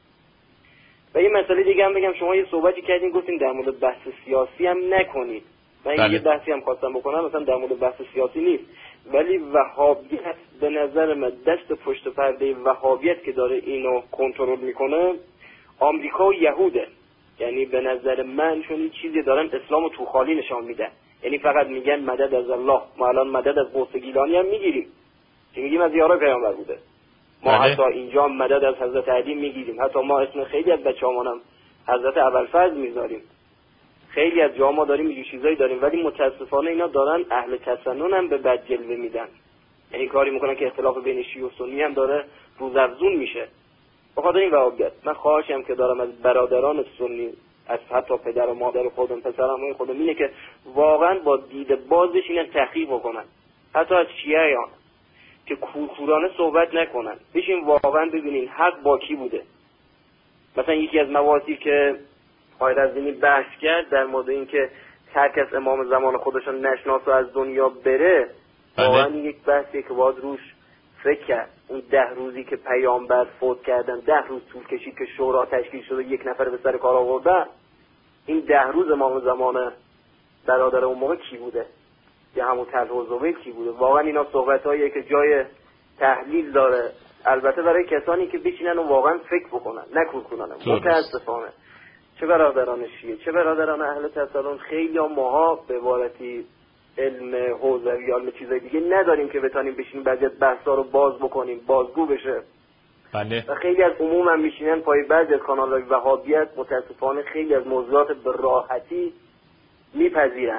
و یه مسئله دیگه هم بگم، شما یه صحبتی کردین گفتین در مورد بحث سیاسی هم نکنید. من یه بحثی هم خواستم بکنم، مثلا در مورد بحث سیاسی نیست، ولی وهابیت به نظر من دست پشت پرده وهابیت که داره اینو کنترل میکنه آمریکا و یهوده. یعنی به نظر من چون این چیزی دارن اسلامو تو خالی نشان میدن، یعنی فقط میگن مدد از الله. ما الان مدد از قوس گیلانی هم میگیریم که میگیم از یارای پیامبر بوده. ما حتی اینجا مدد از حضرت علی میگیریم، حتی ما اسم خیلی از بچه‌هامونم حضرت ابوالفضل میذاریم، خیلی از جاها ما داریم اینجور چیزایی داریم. ولی متاسفانه اینا دارن اهل تسنن هم به بد جلوه میدن، یعنی کاری میکنن که اختلاف بین شیعه و سنی هم داره روزافزون میشه. بخاطر این وهابیت من خواهشم که دارم از برادران سنی، از حتی پدر و مادر خودم، پسرام خودم، اینه که واقعا با دید بازش اینا تحقیق بکنن، حتی از شیعیان که کورکورانه صحبت نکنن، بشین واقعا ببینین حق با کی بوده. مثلا یکی از مواردی که آقای رضوی بحث کرد در مورد این که هر کس امام زمان خودشون نشناس و از دنیا بره، واقعا یک بحثیه که باید روش فکر کرد. اون 10 روزی که پیامبر فوت کردن، 10 روز طول کشید که شورا تشکیل شده، یک نفر به سر کار آوردن. این 10 روز امام زمان برادر اون موقع کی بوده؟ یا همون طلحه و زبیر کی بوده؟ واقعا اینا صحبتاییه که جای تحلیل داره، البته برای کسانی که بشینن و واقعا فکر بکنن، نه کورکورانه. متاسفانه چه برادران شیعه چه برادران اهل تسنن خیلی ماها به عبارتی علم حوزوی یا چیزای دیگه نداریم که بتونیم بشینیم بعضی از بحثا رو باز بکنیم، بازگو بشه. بله. و خیلی از عموم هم میشینن پای بعضی از کانال‌های وهابیت، متاسفانه خیلی از موضوعات به راحتی میپذیرن.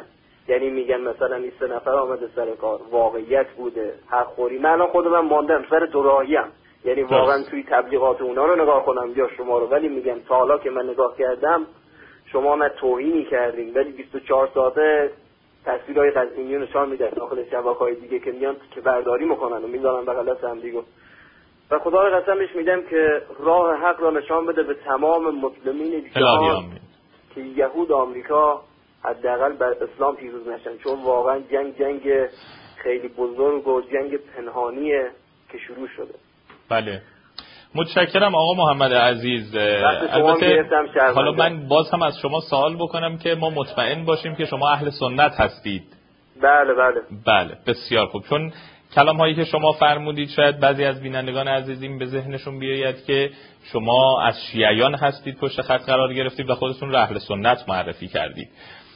یعنی میگن مثلا این 3 نفر آمده سر کار، واقعیت بوده، حق خوری. من الان خود من ماندم سر دوراهیم، یعنی واقعا توی تبلیغات اونا رو نگاه کنم یا شما رو، ولی میگم تا حالا که من نگاه کردم شما نه توهینی کردین، ولی 24 ساعته تصویرهای قزوینی رو نشان میدن داخل شبکه‌های دیگه که میان که برداری میکنن و میذارن بغل دست هم دیگه. و خدا رو قسمش میدم که راه حق را نشان بده به تمام مسلمین جهان که یهود آمریکا حداقل بر اسلام پیروز نشن، چون واقعا جنگ خیلی بزرگ و جنگ پنهانیه که شروع شده. بله متشکرم آقا محمد عزیز. البته حالا من باز هم از شما سوال بکنم که ما مطمئن باشیم که شما اهل سنت هستید. بله بله بله بسیار خوب، چون کلام هایی که شما فرمودید شاید بعضی از بینندگان عزیزیم به ذهنشون بیاید که شما از شیعیان هستید، پشت خط قرار گرفتید و خودتون رو اهل سنت معرفی کردید.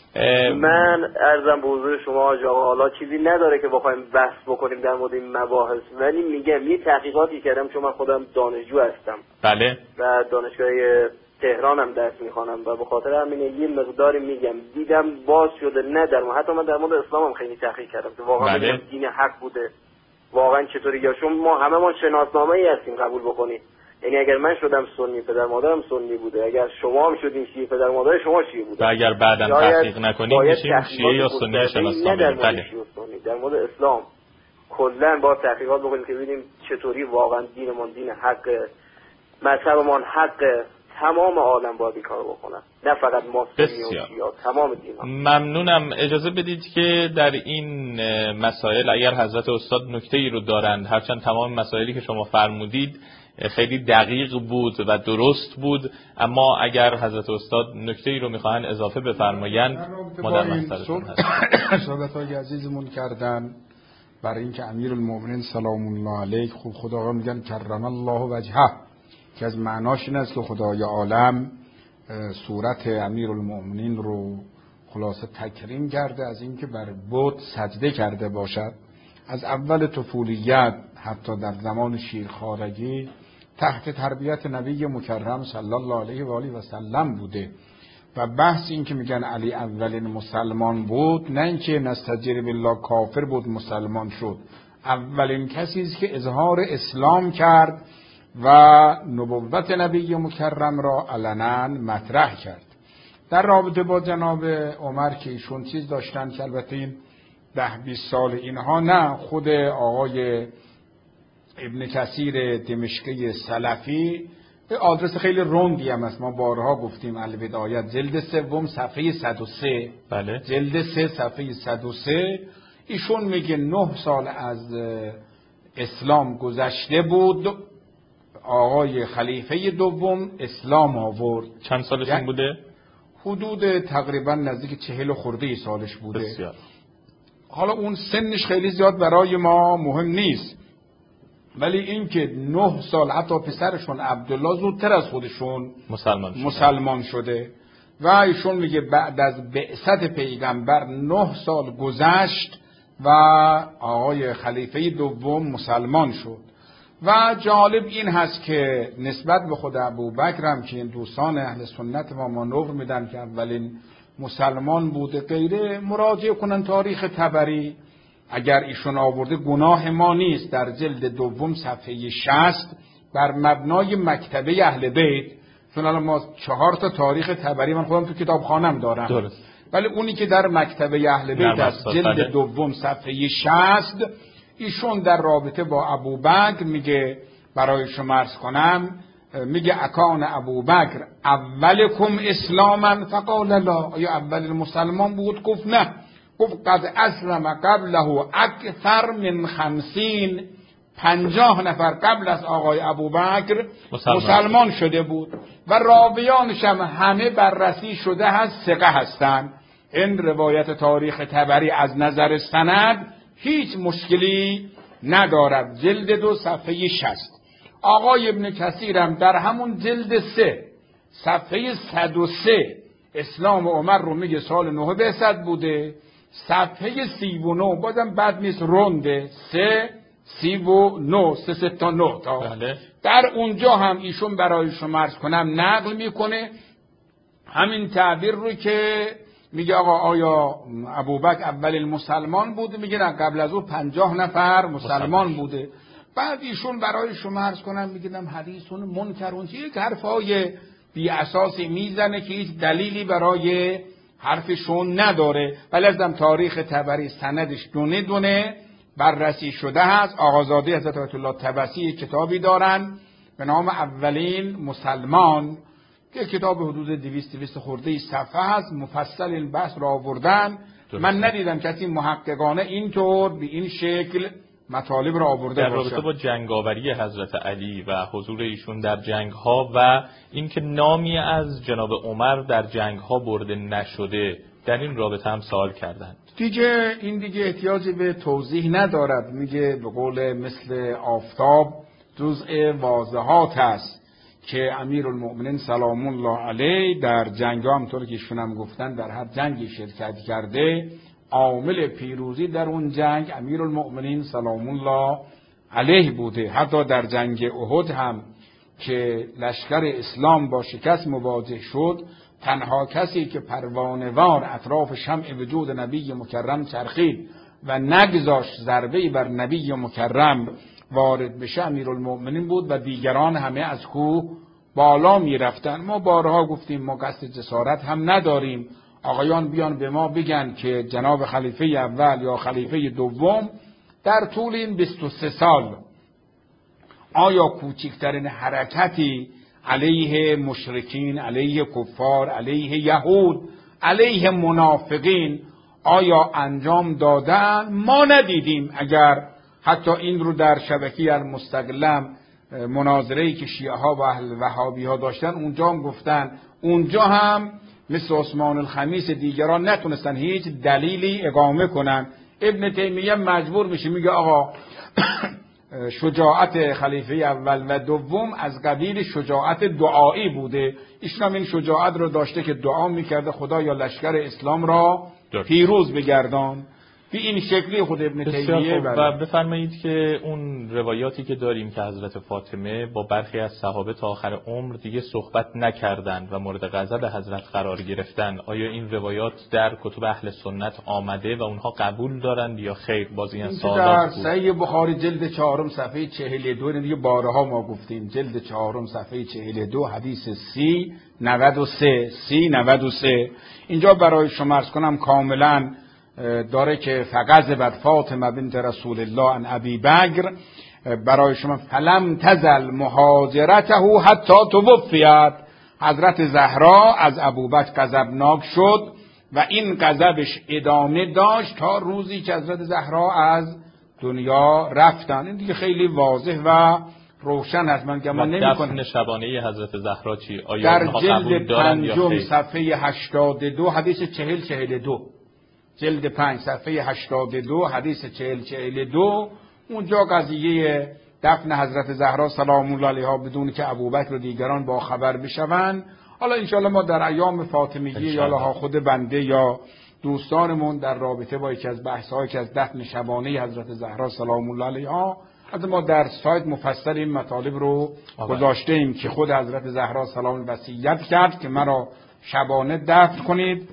من عرضم به حضور شما آقا، حالا چیزی نداره که بخوایم بحث بکنیم در مورد این مباحث، ولی میگم یه تحقیقاتی کردم چون من خودم دانشجو هستم. بله. و دانشگاه تهرانم درس میخوانم و به خاطر همینه یه مقداری میگم دیدم باز شده، نه در حتی من در مورد اسلام هم خیلی تحقیق کردم که واقعا بله. دین حق بوده واقعا چطوری، یا چون ما هممون شناسنامه‌ای هستیم قبول بکنید، یعنی اگر من شدم سنی پدر مادرم سنی بوده، اگر شما هم شدین شیعه پدر مادر شما شیعه بوده، و اگر بعداً تحقیق نکنیم میشیم شیعه یا سنی شناسنامه. بله. در مورد اسلام کلا با تحقیقات بکنیم که ببینیم چطوری واقعا دینمون دین حق، مذهبمون حق، تمام عالم باید این کارو بکنن، نه فقط ما سنی و شیعه، تمام دین‌ها. ممنونم. اجازه بدید که در این مسائل اگر حضرت استاد نکته‌ای رو دارند، هرچند تمام مسائلی که شما فرمودید خیلی دقیق بود و درست بود، اما اگر حضرت استاد نکته‌ای رو می‌خواهند اضافه بفرمایند ما در مسترتون هستیم. صحبت‌های عزیزمون کردن برای اینکه امیرالمومنین سلام الله علیه خوب خدا میگن کرم الله وجهه، که از معناش این است که خدای عالم صورت امیرالمومنین رو خلاصه تکریم کرده از اینکه بر بت سجده کرده باشد. از اول طفولیت حتی در زمان شیرخوارگی تحت تربیت نبی مکرم صلی الله علیه و آله و سلم بوده. و بحث این که میگن علی اولین مسلمان بود، نه اینکه نستجیر بالله کافر بود مسلمان شد، اولین کسی است که اظهار اسلام کرد و نبوت نبی مکرم را علنا مطرح کرد. در رابطه با جناب عمر که ایشون چیز داشتن که البته این 10-20 سال اینها نه، خود آقای ابن کثیر دمشقی سلفی به آدرس خیلی روندی هم است، ما بارها گفتیم البدایت جلد 3 صفحه 103. بله. جلد 3 صفحه 103 ایشون میگه 9 سال از اسلام گذشته بود، آقای خلیفه دوم اسلام آورد. چند سالشون بوده؟ حدود تقریبا نزدیک 40 خورده سالش بوده. بسیار. حالا اون سنش خیلی زیاد برای ما مهم نیست، ولی این که 9 سال حتی پسرشون عبدالله زودتر از خودشون مسلمان شده و ایشون میگه بعد از بعثت پیغمبر 9 سال گذشت و آقای خلیفه دوم مسلمان شد. و جالب این هست که نسبت به خود ابوبکر هم که این دوستان اهل سنت ما مانور میدن که اولین مسلمان بوده غیره، مراجعه کنن تاریخ طبری، اگر ایشون آورده گناه ما نیست. در جلد 2 صفحه 60 بر مبنای مکتبه اهل بیت، چون الان ما 4 تا تاریخ طبری من خودم تو کتابخانه‌ام دارم درست، ولی اونی که در مکتبه اهل بیت است جلد 2 صفحه 60 ایشون در رابطه با ابوبکر میگه، برای شما عرض کنم، میگه اکان ابوبکر اولکم اسلاما فقال لا، یا اول مسلمان بود؟ گفت نه. گفت قد اسلم قبله اکثر من 50 نفر قبل از آقای ابوبکر مسلمان شده بود و راویانش هم همه بررسی شده هست، ثقه هستند. این روایت تاریخ طبری از نظر سند هیچ مشکلی ندارد. جلد 2 صفحه 60. آقای ابن کثیر هم در همون جلد 3 صفحه 103 اسلام عمر رو میگه سال 9 بعثت بوده. صفحه 39 بازم بد نیست رونده 39 3 تا 9 تا بله. در اونجا هم ایشون برای شما عرض کنم نقل میکنه همین تعبیر رو که میگه آقا آیا ابوبکر اول مسلمان بوده؟ میگه نه، قبل از او 50 نفر مسلمان بوده. بعد ایشون برای شما عرض کنم میگم حدیثون منکرون، یک حرفای بی اساسی میزنه که هیچ دلیلی برای حرفشون نداره. ولی ازم تاریخ طبری سندش دونه دونه بررسی شده هست. آقازاده حضرت آیت الله طبسی کتابی دارن به نام اولین مسلمان که کتاب حدود 200 خورده صفحه هست، مفصل این بحث را آوردن. من ندیدم کسی محققانه اینطور به این شکل مطالب را آورده در باشه. رابطه با جنگاوری حضرت علی و حضور ایشون در جنگ ها و اینکه نامی از جناب عمر در جنگ ها برده نشده، در این رابطه هم سوال کردند. این دیگه احتیاجی به توضیح ندارد. میگه به قول مثل آفتاب جزء واضحات است که امیرالمؤمنین سلام الله علیه در جنگ ها همطور که ایشون هم گفتن در هر جنگی شرکت کرده، عامل پیروزی در اون جنگ امیرالمؤمنین سلام الله علیه بوده. حتی در جنگ احد هم که لشکر اسلام با شکست مواجه شد، تنها کسی که پروانه‌وار اطراف شمع وجود نبی مکرم چرخید و نگذاشت ضربه‌ای بر نبی مکرم وارد بشه امیرالمؤمنین بود و دیگران همه از کوه بالا می رفتن. ما بارها گفتیم ما قصد جسارت هم نداریم. آقایان بیان به ما بگن که جناب خلیفه اول یا خلیفه دوم در طول این 23 سال آیا کوچکترین حرکتی علیه مشرکین، علیه کفار، علیه یهود، علیه منافقین آیا انجام دادن؟ ما ندیدیم. اگر حتی این رو در شبکه المستقلم مناظره‌ای که شیعه ها و اهل وهابی ها داشتن اونجا هم گفتن، اونجا هم مثل عثمان الخمیس دیگران نتونستن هیچ دلیلی اقامه کنن. ابن تیمیه مجبور میشه میگه آقا شجاعت خلیفه اول و دوم از قبیل شجاعت دعایی بوده. ایشون هم این شجاعت رو داشته که دعا میکرده خدا یا لشکر اسلام را پیروز بگردان. به این شکلی خود ابن تیمیه. و بفرمایید که اون روایاتی که داریم که حضرت فاطمه با برخی از صحابه تا آخر عمر دیگه صحبت نکردند و مورد غضب حضرت قرار گرفتن، آیا این روایات در کتب اهل سنت آمده و اونها قبول دارند یا خیر؟ باز این در صحیح بخاری جلد 4 صفحه 42 دیگه بارها ما گفتیم، جلد 4 صفحه 42 حدیث 93 اینجا برای شما عرض کنم کاملا داره که فغضبت فاطمه بنت رسول الله عن ابی بکر، برای شما فلم تزل مهاجرته حتی توفیت، حضرت زهرا از ابوبکر غضبناک شد و این غضبش ادامه داشت تا روزی که حضرت زهرا از دنیا رفتن. این دیگه خیلی واضح و روشن هست. من گمان نمی‌کنم. دفن شبانه حضرت زهرا چی؟ آیا در جلد 5 صفحه 82 حدیث 40-42، جلد 5 صفحه 82 حدیث 40-42 اونجا قضیه دفن حضرت زهرا سلام الله علیها بدون که ابوبکر و دیگران با خبر بشوند. حالا انشاءالله ما در ایام فاطمیه یا لها خود بنده یا دوستانمون در رابطه با یکی از بحث‌هایی که از دفن شبانه حضرت زهرا سلام الله علیها، از ما در سایت مفصل این مطالب رو گذاشته ایم که خود حضرت زهرا سلام وصیت کرد که مرا شبانه دفن کنید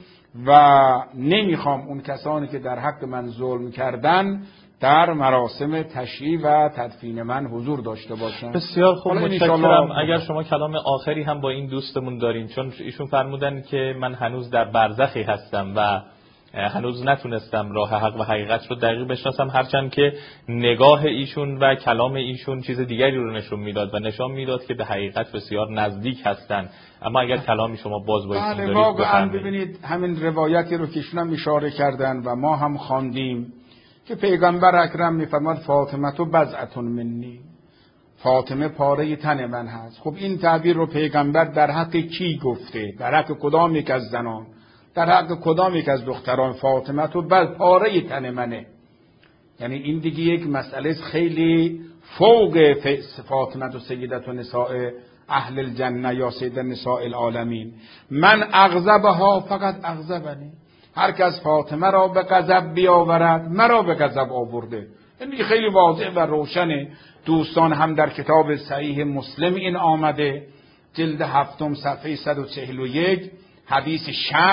و نمیخوام اون کسانی که در حق من ظلم کردن در مراسم تشییع و تدفین من حضور داشته باشن. بسیار خوب، متشکرم. اگر شما کلام آخری هم با این دوستمون دارین، چون ایشون فرمودن که من هنوز در برزخی هستم و هنوز نتونستم راه حق و حقیقت رو دقیق بشناسم، هرچند که نگاه ایشون و کلام ایشون چیز دیگری رو نشون میداد و نشان میداد که به حقیقت بسیار نزدیک هستن. اما اگر کلامی شما باز با ایشون دارید واقعا ببینید همین روایتی رو که ایشون هم اشاره کردن و ما هم خواندیم که پیغمبر اکرم میفرماد فاطمه تو بضعة منی، فاطمه پاره تن من هست. خب این تعبیر رو پیغمبر در حق کی گفته؟ در حق کدام یک از زنان؟ در حق کدام یک از دختران؟ فاطمه تو پاره تن منه. یعنی این دیگه یک مسئله خیلی فوق فاطمه تو سیدت و نساء اهل الجنه یا سید نساء العالمین. من اغضبها فقط اغضبنی، هر کس فاطمه را به غضب بیاورد مرا به غضب آورده. این خیلی واضح و روشنه. دوستان هم در کتاب صحیح مسلم این آمده، جلد 7 صفحه 141 حدیث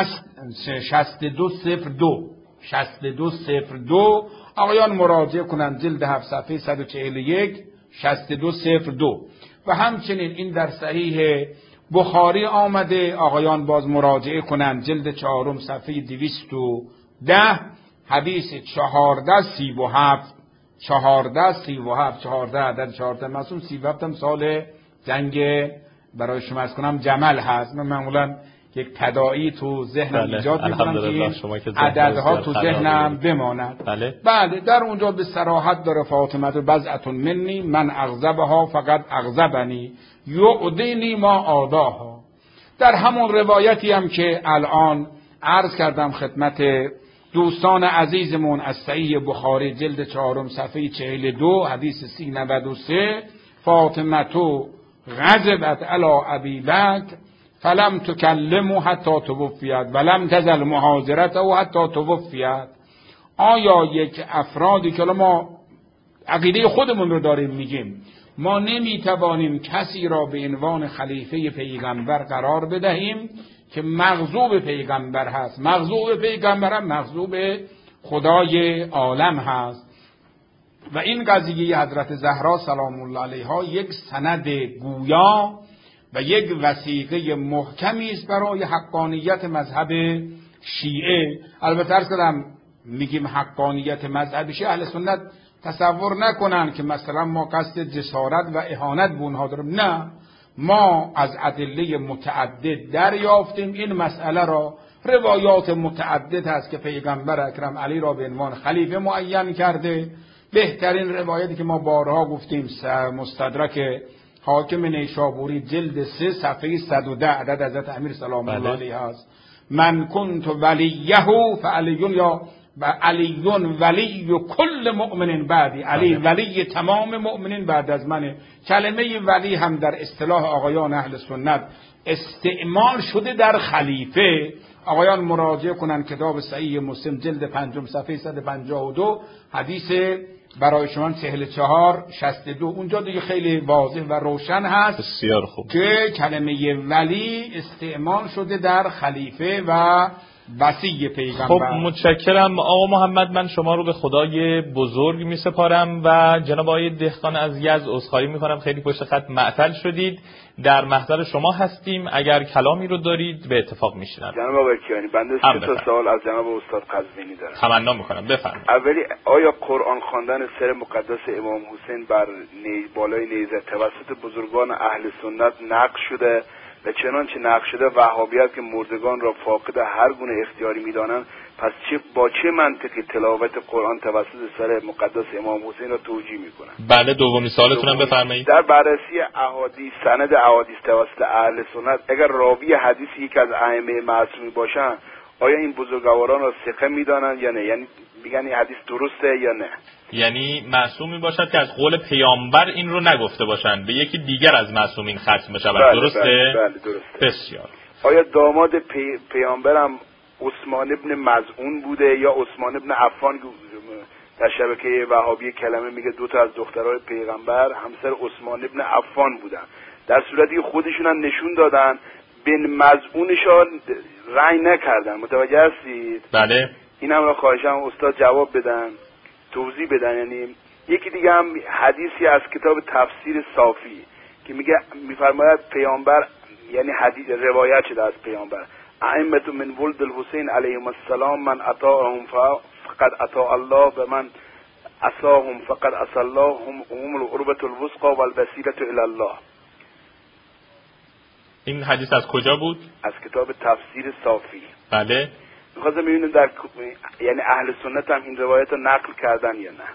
6202 آقایان مراجعه کنند، جلد 7 صفحه 141 6202. و همچنین این در صحیح بخاری آمده، آقایان باز مراجعه کنند، جلد 4 صفحه 210 حدیث 1437 عدد 14 معصوم 37 هم سال جنگ برای شما از کنم جمل هست. من معمولا یک تداعی تو ذهنم ایجاد میکنم که عددها تو ذهنم بماند. بله در اونجا به صراحت داره فاطمه بضعة منی من اغضبها فقط اغضبنی یعدینی ما آداها. در همون روایتی هم که الان عرض کردم خدمت دوستان عزیزمون از صحیح بخاری جلد 4 صفحه 42 حدیث 393 فاطمه غضبت علی ابی بکر فلم تکلمه حتی توفیت ولم تزل محاضرته حتی توفیت. آیا یک افرادی که ما عقیده خودمون رو داریم میگیم، ما نمیتوانیم کسی را به عنوان خلیفه پیغمبر قرار بدهیم که مغضوب پیغمبر هست. مغضوب پیغمبر هم مغضوب خدای عالم هست. و این قضیه حضرت زهرا سلام الله علیها یک سند گویا و یک وثیقه محکمی است برای حقانیت مذهب شیعه. البته عرض کردم میگیم حقانیت مذهب شیعه، اهل سنت تصور نکنن که مثلا ما قصد جسارت و اهانت به اونها داریم. نه، ما از ادله متعدد دریافتیم این مسئله را. روایات متعدد هست که پیغمبر اکرم علی را به عنوان خلیفه معین کرده. بهترین روایتی که ما بارها گفتیم مستدرک حاکم نیشابوری جلد 3 صفحه 110 عدد حضرت امیر سلام الله علیه هست. من کنت ولیه فعلیون یا علی ولی کل مؤمن بعدی. علی ولی تمام مؤمنین بعد از منه. کلمه ولی هم در اصطلاح آقایان اهل سنت استعمال شده در خلیفه. آقایان مراجعه کنن کتاب صحیح مسلم جلد 5 صفحه 152 حدیث برای شما 4462. اونجا دیگه خیلی واضح و روشن هست بسیار خوب که کلمه ولی استعمال شده در خلیفه و وصی پیغمبر. خب متشکرم آقا محمد. من شما رو به خدای بزرگ می سپارم و جناب آقای دهقان از یزد عذرخواهی می کنم، خیلی پشت خط معطل شدید. در محضر شما هستیم، اگر کلامی رو دارید به اتفاق میشنم. جناب آقای کیانی بنده 3 تا سوال از جناب استاد قزوینی دارم. تمنا میکنم بفرمایید. اولی، آیا قرآن خواندن سر مقدس امام حسین بر بالای نیزه توسط بزرگان اهل سنت نقش شده و چنانچه نقش شده وهابیت که مردگان را فاقد هر گونه اختیاری می‌دانند، پس با چه منطقی تلاوت قرآن توسط سر مقدس امام حسین را توجیه می‌کنند؟ بله دومی سوالتون هم بفرمایید. در بررسی احادیث، سند احادیث توسط اهل سنت، اگر راوی حدیث یک از ائمه معصومی باشند، آیا این بزرگواران را ثقه می‌دانند یا نه؟ یعنی میگن این حدیث درسته یا نه؟ یعنی معصومی باشد که از قول پیامبر این رو نگفته باشند، به یکی دیگر از معصومین ختم بشود. درسته؟ بله درسته. بسیار. آیا داماد پیامبرم عثمان ابن مظعون بوده یا عثمان ابن عفان؟ در شبکه وهابی کلمه میگه 2 تا از دخترای پیغمبر همسر عثمان ابن عفان بودن، در صورتی که خودشون هم نشون دادن بن مظعونشان رأی نکردن. متوجه هستید؟ بله. این هم را خواهشم استاد جواب بدن، توضیح بدن. یعنی یکی دیگه هم حدیثی از کتاب تفسیر صافی که میفرماید پیامبر، یعنی حدیث روایت شده از پیامبر، ائمه من ولد الحسین علیهم السلام من اطاعهم فقد اطاع الله و من عصاهم فقد عصى الله هم العروة الوثقى والوسیلة الی الله. این حدیث از کجا بود؟ از کتاب تفسیر صافی. بله. می‌خواستم ببینم در یعنی اهل سنت هم این روایت رو نقل کردن یا نه.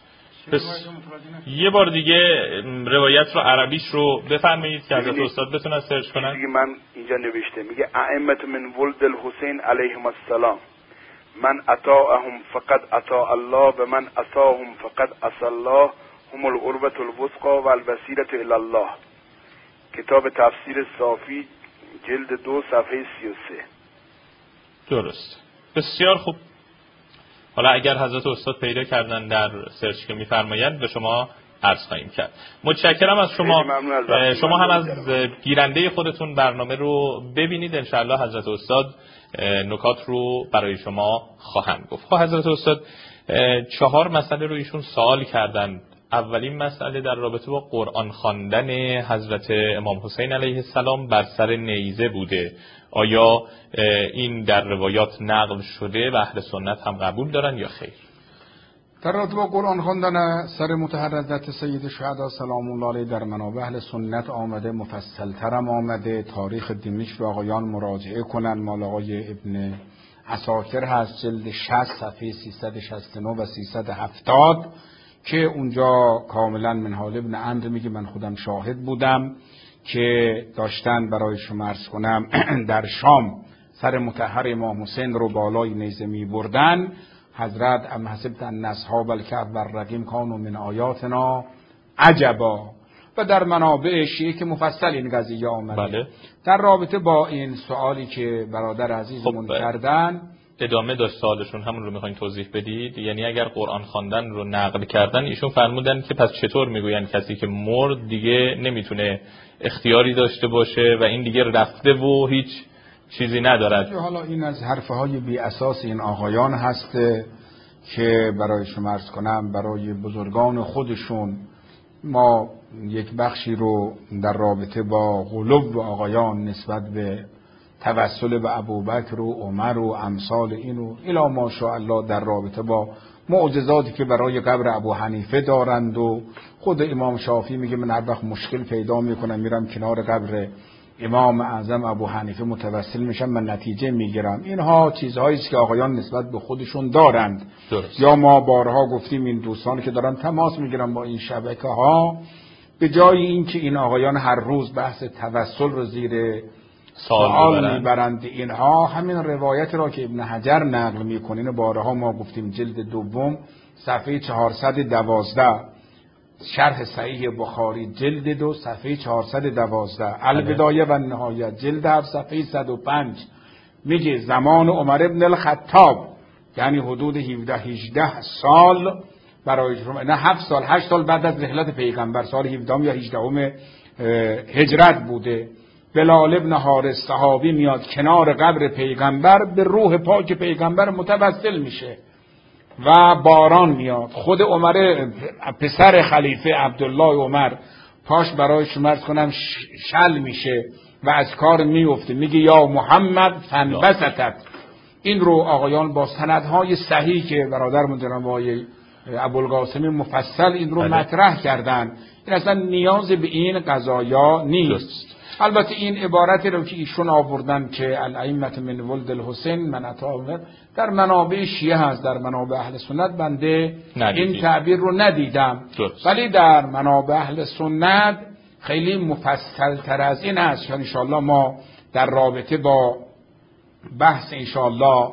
یه بار دیگه روایت رو عربیش رو بفرمایید که حضرت استاد بتونن سرچ کنن. دیگه من اینجا نوشته میگه ائمه من ولد الحسین علیهم السلام من اطاعهم فقد اطاع الله و من عصاهم فقد عصى الله هم العروة الوثقى والوسیلة الی الله. کتاب تفسیر صافی جلد 2 صفحه 33. درست. بسیار خوب. حالا اگر حضرت استاد پیدا کردن در سرچ که میفرمایند به شما عرض خواهیم کرد. متشکرم از شما. شما هم از گیرنده خودتون برنامه رو ببینید، انشاءالله حضرت استاد نکات رو برای شما خواهند گفت. حضرت استاد 4 مسئله رو ایشون سوال کردن. اولین مسئله در رابطه با قرآن خواندن حضرت امام حسین علیه السلام بر سر نیزه بوده. آیا این در روایات نقل شده و اهل سنت هم قبول دارن یا خیر؟ در رابطه با قرآن خواندن سر مطهر حضرت سید شهدا سلام الله علیه در منابع اهل سنت آمده، مفصل ترم آمده. تاریخ دمشق رو آقایان مراجعه کنن، مال آقای ابن عساکر هست، جلد 60 صفحه 369 و 370 که اونجا کاملا منهال ابن عمرو میگه من خودم شاهد بودم که داشتن برای شما عرض کنم در شام سر مطهر امام حسین رو بالای نیزه می بردن. حضرت ام حسبت ان اصحاب الکهف والرقیم کانوا من آیاتنا عجبا. و در منابع شیعه که مفصل این قضیه آمده. بله. در رابطه با این سوالی که برادر عزیزمون کردن، ادامه داشت سوالشون، همون رو میخواین توضیح بدید؟ یعنی اگر قرآن خواندن رو نقل کردن، ایشون فرمودن که پس چطور میگوین کسی که مرد دیگه نمیتونه اختیاری داشته باشه و این دیگه رفته و هیچ چیزی ندارد؟ حالا این از حرفهای بی اساس این آقایان هست که برای شما عرض کنم برای بزرگان خودشون ما یک بخشی رو در رابطه با غلو و آقایان نسبت به توسل به ابوبکر و عمر و امثال اینو الی ماشاءالله در رابطه با معجزاتی که برای قبر ابو حنیفه دارند و خود امام شافعی میگه من هر وقت مشکل پیدا میکنم میرم کنار قبر امام اعظم ابو حنیفه متوسل میشم، من نتیجه میگیرم. اینها چیزهایی است که آقایان نسبت به خودشون دارند. درست. یا ما بارها گفتیم این دوستان که دارن تماس میگیرن با این شبکه ها، به جای اینکه این آقایان هر روز بحث توسل رو زیر سوال میبرند، اینها همین روایت را که ابن حجر نقل میکنه بارها ما گفتیم جلد 2 صفحه 412 شرح صحیح بخاری جلد 2 صفحه 412 البدایه و نهایه جلد 7 صفحه 105 میگه زمان عمر ابن الخطاب، یعنی حدود 17-18 سال برای نه 7 سال 8 سال بعد از رحلت پیغمبر، سال 17 یا 18 هجرت بوده، بلال ابن حارث صحابی میاد کنار قبر پیغمبر، به روح پاک پیغمبر متوسل میشه و باران میاد. خود عمر پسر خلیفه عبدالله عمر پاش برای شما کنم شل میشه و از کار میفته، میگه یا محمد فنبستت. این رو آقایان با سندهای صحیح که برادرمون جناب آقای ابوالقاسمی مفصل این رو مطرح کردن، این اصلا نیاز به این قضایا نیست. البته این عبارتی رو که ایشون آوردن که الائمه من ولد الحسین من اطاعه در منابع شیعه هست، در منابع اهل سنت بنده این تعبیر رو ندیدم، ولی در منابع اهل سنت خیلی مفصل تر از این است. ان شاءالله ما در رابطه با بحث ان شاءالله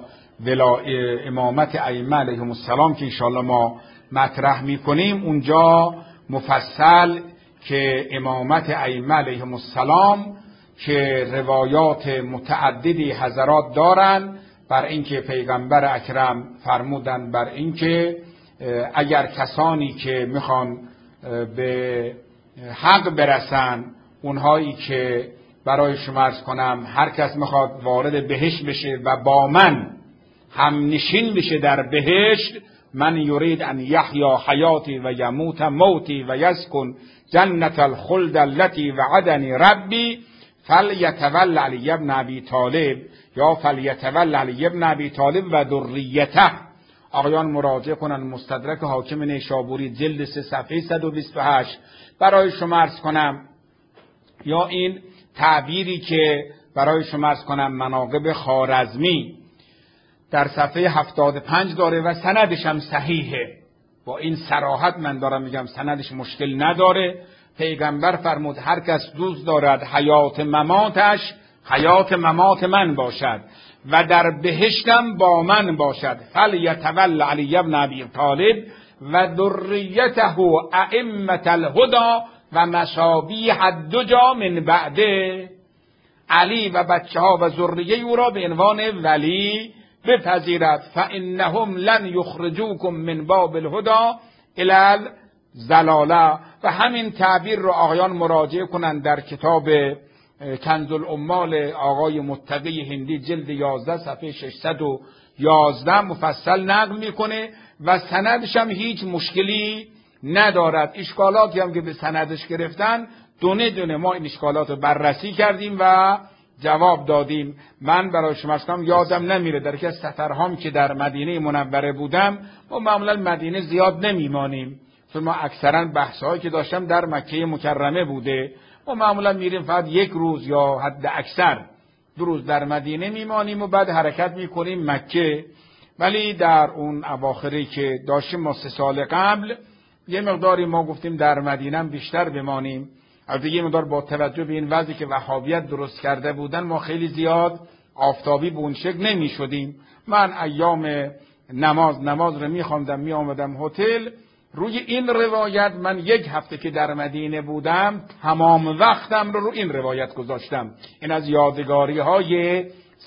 امامت ائمه علیهم السلام که ان شاءالله ما مطرح میکنیم، اونجا مفصل که امامت ائمه علیهم السلام که روایات متعددی حضرات دارن بر اینکه پیغمبر اکرم فرمودن بر اینکه اگر کسانی که میخوان به حق برسن، اونهایی که برای شما عرض کنم هر کس میخواد وارد بهشت بشه و با من هم نشین بشه در بهشت، من یرید ان یحیا حیاتی و یموت موتی و یسکن جنت الخلد التي وعدنی ربی فلیتول علی ابن ابی طالب یا فلیتول علی ابن ابی طالب و ذریته. آقایان مراجعه کنن مستدرک حاکم نیشابوری جلد 3 صفحه 128 برای شما عرض کنم، یا این تعبیری که برای شما عرض کنم مناقب خوارزمی در صفحه 75 داره و سندش هم صحیحه. با این صراحت من دارم میگم سندش مشکل نداره. پیغمبر فرمود هر کس دوست دارد حیات مماتش حیات ممات من باشد و در بهشتم با من باشد، فلیتول علی ابن ابی طالب و ذریته ائمه الهدی و مصابیح الدجی من بعده. علی و بچه ها و ذریه او را به عنوان ولی بپذیرد، فانهم لن یخرجوکم من باب الهدی الی زلاله و همین تعبیر رو آقایان مراجعه کنن در کتاب کنز العمال آقای متقی هندی جلد 11 صفحه 611 مفصل نقل میکنه و سندش هم هیچ مشکلی ندارد. اشکالاتی هم که به سندش گرفتن دونه دونه ما این اشکالات رو بررسی کردیم و جواب دادیم. من برای شما یادم نمیره در یکی از سفرهام که در مدینه منوره بودم، ما معمولا مدینه زیاد نمیمانیم چون ما اکثرا بحث‌هایی که داشتم در مکه مکرمه بوده، ما معمولا میریم فقط یک روز یا حد اکثر 2 روز در مدینه میمانیم و بعد حرکت میکنیم مکه. ولی در اون اواخری که داشتیم ما 3 سال قبل یه مقداری ما گفتیم در مدینه بیشتر بمانیم. البته یه مقدار با توجه به این وضعی که وهابیت درست کرده بودن ما خیلی زیاد آفتابی به اون شکل نمی شدیم. من ایام نماز رو می خواندم می آمدم هتل. روی این روایت من 1 هفته که در مدینه بودم تمام وقتم رو این روایت گذاشتم. این از یادگاری های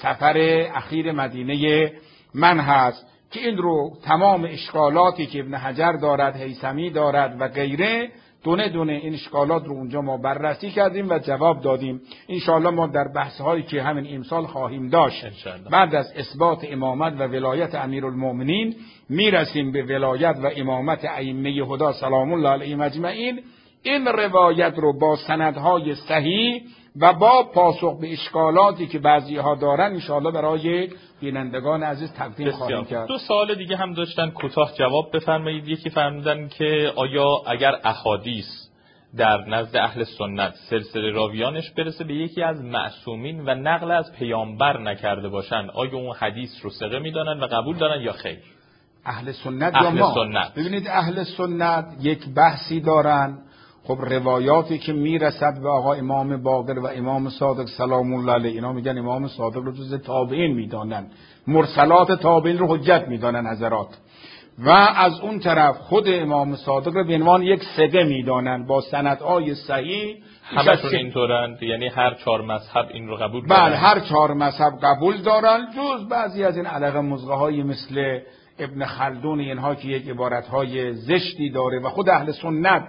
سفر اخیر مدینه من هست که این رو تمام اشکالاتی که ابن حجر دارد، هیثمی دارد و غیره، دونه دونه این اشکالات رو اونجا ما بررسی کردیم و جواب دادیم. انشاءالله ما در بحث هایی که همین امسال خواهیم داشت بعد از اثبات امامت و ولایت امیرالمؤمنین میرسیم به ولایت و امامت ائمه هدی سلام الله علیهم اجمعین. این روایت رو با سندهای صحیح و با پاسخ به اشکالاتی که بعضی ها دارن انشاءالله برای بینندگان عزیز تقدیم خواهیم کرد. 2 سوال دیگه هم داشتن، کوتاه جواب بفرمایید. یکی فرمودن که آیا اگر احادیث در نزد اهل سنت سلسله راویانش برسه به یکی از معصومین و نقل از پیامبر نکرده باشن، آیا اون حدیث رو ثقه میدانن و قبول دارن یا خیر؟ اهل سنت یا ما؟ سنت. ببینید اهل سنت یک بحثی دارن. خب روایاتی که میرسد به آقا امام باقر و امام صادق سلام الله علیه، اینا میگن امام صادق رو جز تابعین میدانن، مرسلات تابعین رو حجت میدانن حضرات، و از اون طرف خود امام صادق رو به عنوان یک ثقه میدانن با سندهای صحیح. همشون اینطورن؟ یعنی هر 4 مذهب این رو قبول دارن؟ بله هر 4 مذهب قبول دارن، جز بعضی از این علقه مزغه‌های مثل ابن خلدون اینها که یک عبارتهای زشتی داره و خود اهل سنت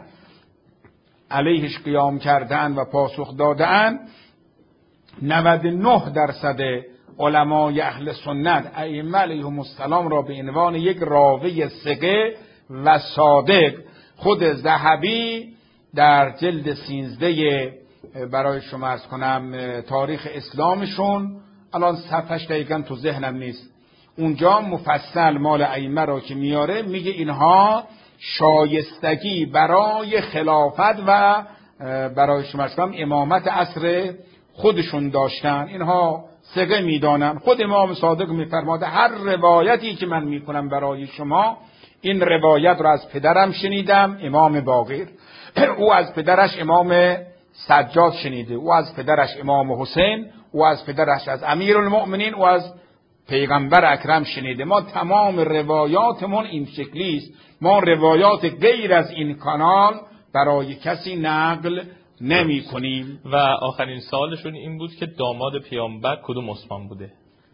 علیهش قیام کردن و پاسخ دادن. 99% علمای اهل سنت ائمه علیهم السلام را به عنوان یک راوی ثقه و صادق. خود ذهبی در جلد 13 برای شما عرض کنم تاریخ اسلامشون، الان صفحش دقیقاً تو ذهنم نیست، اونجا مفصل مال ائمه را که میاره میگه اینها شایستگی برای خلافت و برای شما امامت عصر خودشون داشتن، اینها ثقه میدانن. خود امام صادق میفرماده هر روایتی که من میکنم برای شما، این روایت رو از پدرم شنیدم امام باقر، او از پدرش امام سجاد شنیده، او از پدرش امام حسین، او از پدرش از امیرالمؤمنین، او از پیغمبر اکرم شنیده. ما تمام روایاتمون این شکلی است، ما روایات غیر از این کانال برای کسی نقل نمی کنیم. و آخرین سوالشون این بود که داماد پیامبر کدوم عثمان بوده؟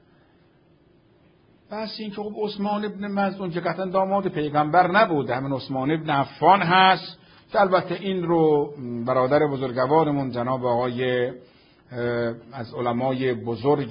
بس این که خب عثمان ابن مظعون که قطعا داماد پیغمبر نبوده، همین عثمان ابن عفان هست که البته این رو برادر بزرگوارمون جناب آقای از علمای بزرگ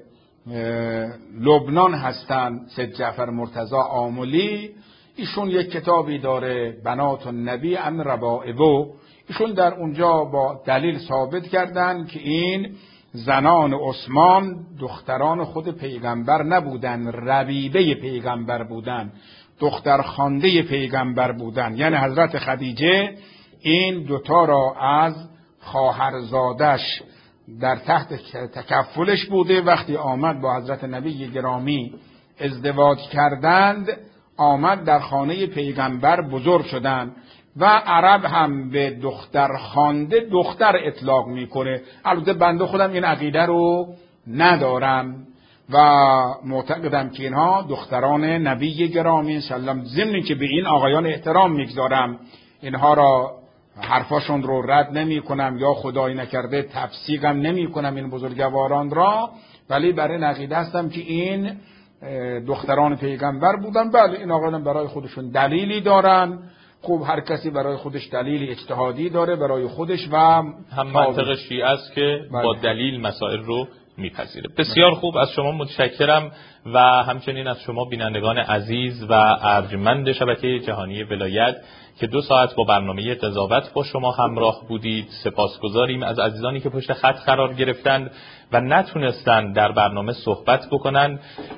لبنان هستند، سید جعفر مرتضی آملی، ایشون یک کتابی داره بنات النبی عن ربائبه، ایشون در اونجا با دلیل ثابت کردن که این زنان عثمان دختران خود پیغمبر نبودن، ربیبه پیغمبر بودن، دختر خوانده پیغمبر بودن. یعنی حضرت خدیجه این 2 را از خواهرزادش در تحت تکفلش بوده. وقتی آمد با حضرت نبی گرامی ازدواج کردند، آمد در خانه پیغمبر بزرگ شدند و عرب هم به دختر خوانده دختر اطلاق میکنه. البته بنده خودم این عقیده رو ندارم و معتقدم که اینها دختران نبی گرامی صلی الله علیه و آله، ضمن که به این آقایان احترام میگذارم، اینها را حرفاشون رو رد نمی کنم یا خدای نکرده تفسیقم نمی کنم این بزرگواران را، ولی برای عقیده هستم که این دختران پیغمبر بودن. بله این آقایان برای خودشون دلیلی دارن خب هر کسی برای خودش دلیل اجتهادی داره برای خودش و هم منطق شیعه است که با دلیل مسائل رو میپذیره. بسیار خوب، از شما متشکرم و همچنین از شما بینندگان عزیز و ارجمند شبکه جهانی ولایت که 2 ساعت با برنامه قضاوت با شما همراه بودید. سپاسگزاریم از عزیزانی که پشت خط قرار گرفتند و نتونستند در برنامه صحبت بکنن.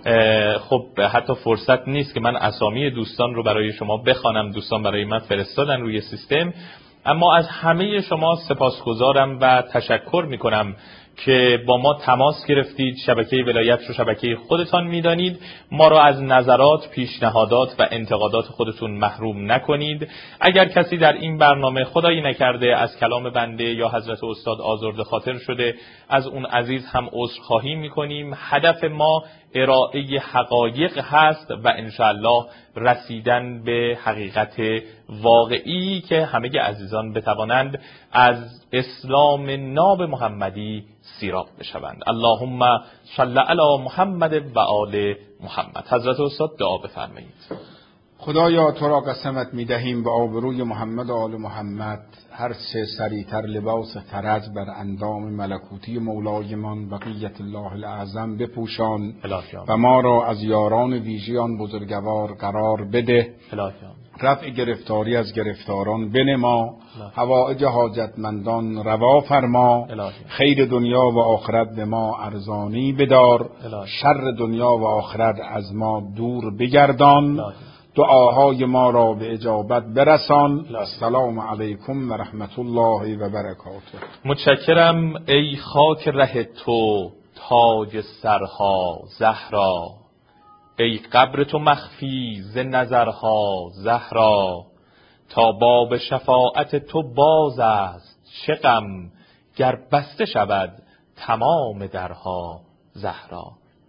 خب حتی فرصت نیست که من اسامی دوستان رو برای شما بخوانم، دوستان برای من فرستادن روی سیستم، اما از همه شما سپاسگزارم و تشکر میکنم که با ما تماس گرفتید. شبکه ولایت رو شبکه خودتان میدانید، ما را از نظرات، پیشنهادات و انتقادات خودتون محروم نکنید. اگر کسی در این برنامه خدایی نکرده از کلام بنده یا حضرت استاد آزرده خاطر شده، از اون عزیز هم عذرخواهی میکنیم. هدف ما ارائه حقایق هست و انشاءالله رسیدن به حقیقت واقعی که همه عزیزان بتوانند از اسلام ناب محمدی سیراب بشوند. اللهم صل علی محمد و آل محمد. حضرت استاد دعا بفرمایید. خدایا تو را قسمت می‌دهیم به آبروی محمد و آل محمد هر چه سریعتر لباس ترج بر اندام ملکوتی مولایمان بقیت الله الاعظم بپوشان و ما را از یاران ویژه آن بزرگوار قرار بده. رفع گرفتاری از گرفتاران بنما، حوائج حاجتمندان روا فرما، خیر دنیا و آخرت به ما ارزانی بدار، شر دنیا و آخرت از ما دور بگردان، دعاهای ما را به اجابت برسان. السلام علیکم و رحمت الله و برکاته. متشکرم ای خاک ره تو تاج سرها زهرا، ای قبر تو مخفی ز نظرها زهرا، تا باب شفاعت تو باز است چه غم، گر بسته شود تمام درها زهرا.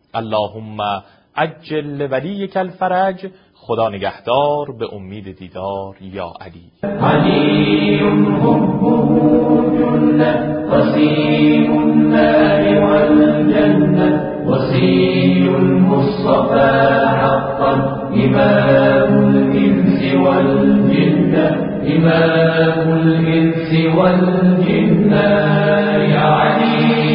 اللهم عجل ولیک الفرج. خدا نگهدار، به امید دیدار یا علی. علی حبه جنة وسيم النار والجنة وسي المصطفى حقا إمام الإنس والجنة إمام الإنس والجنة يا علي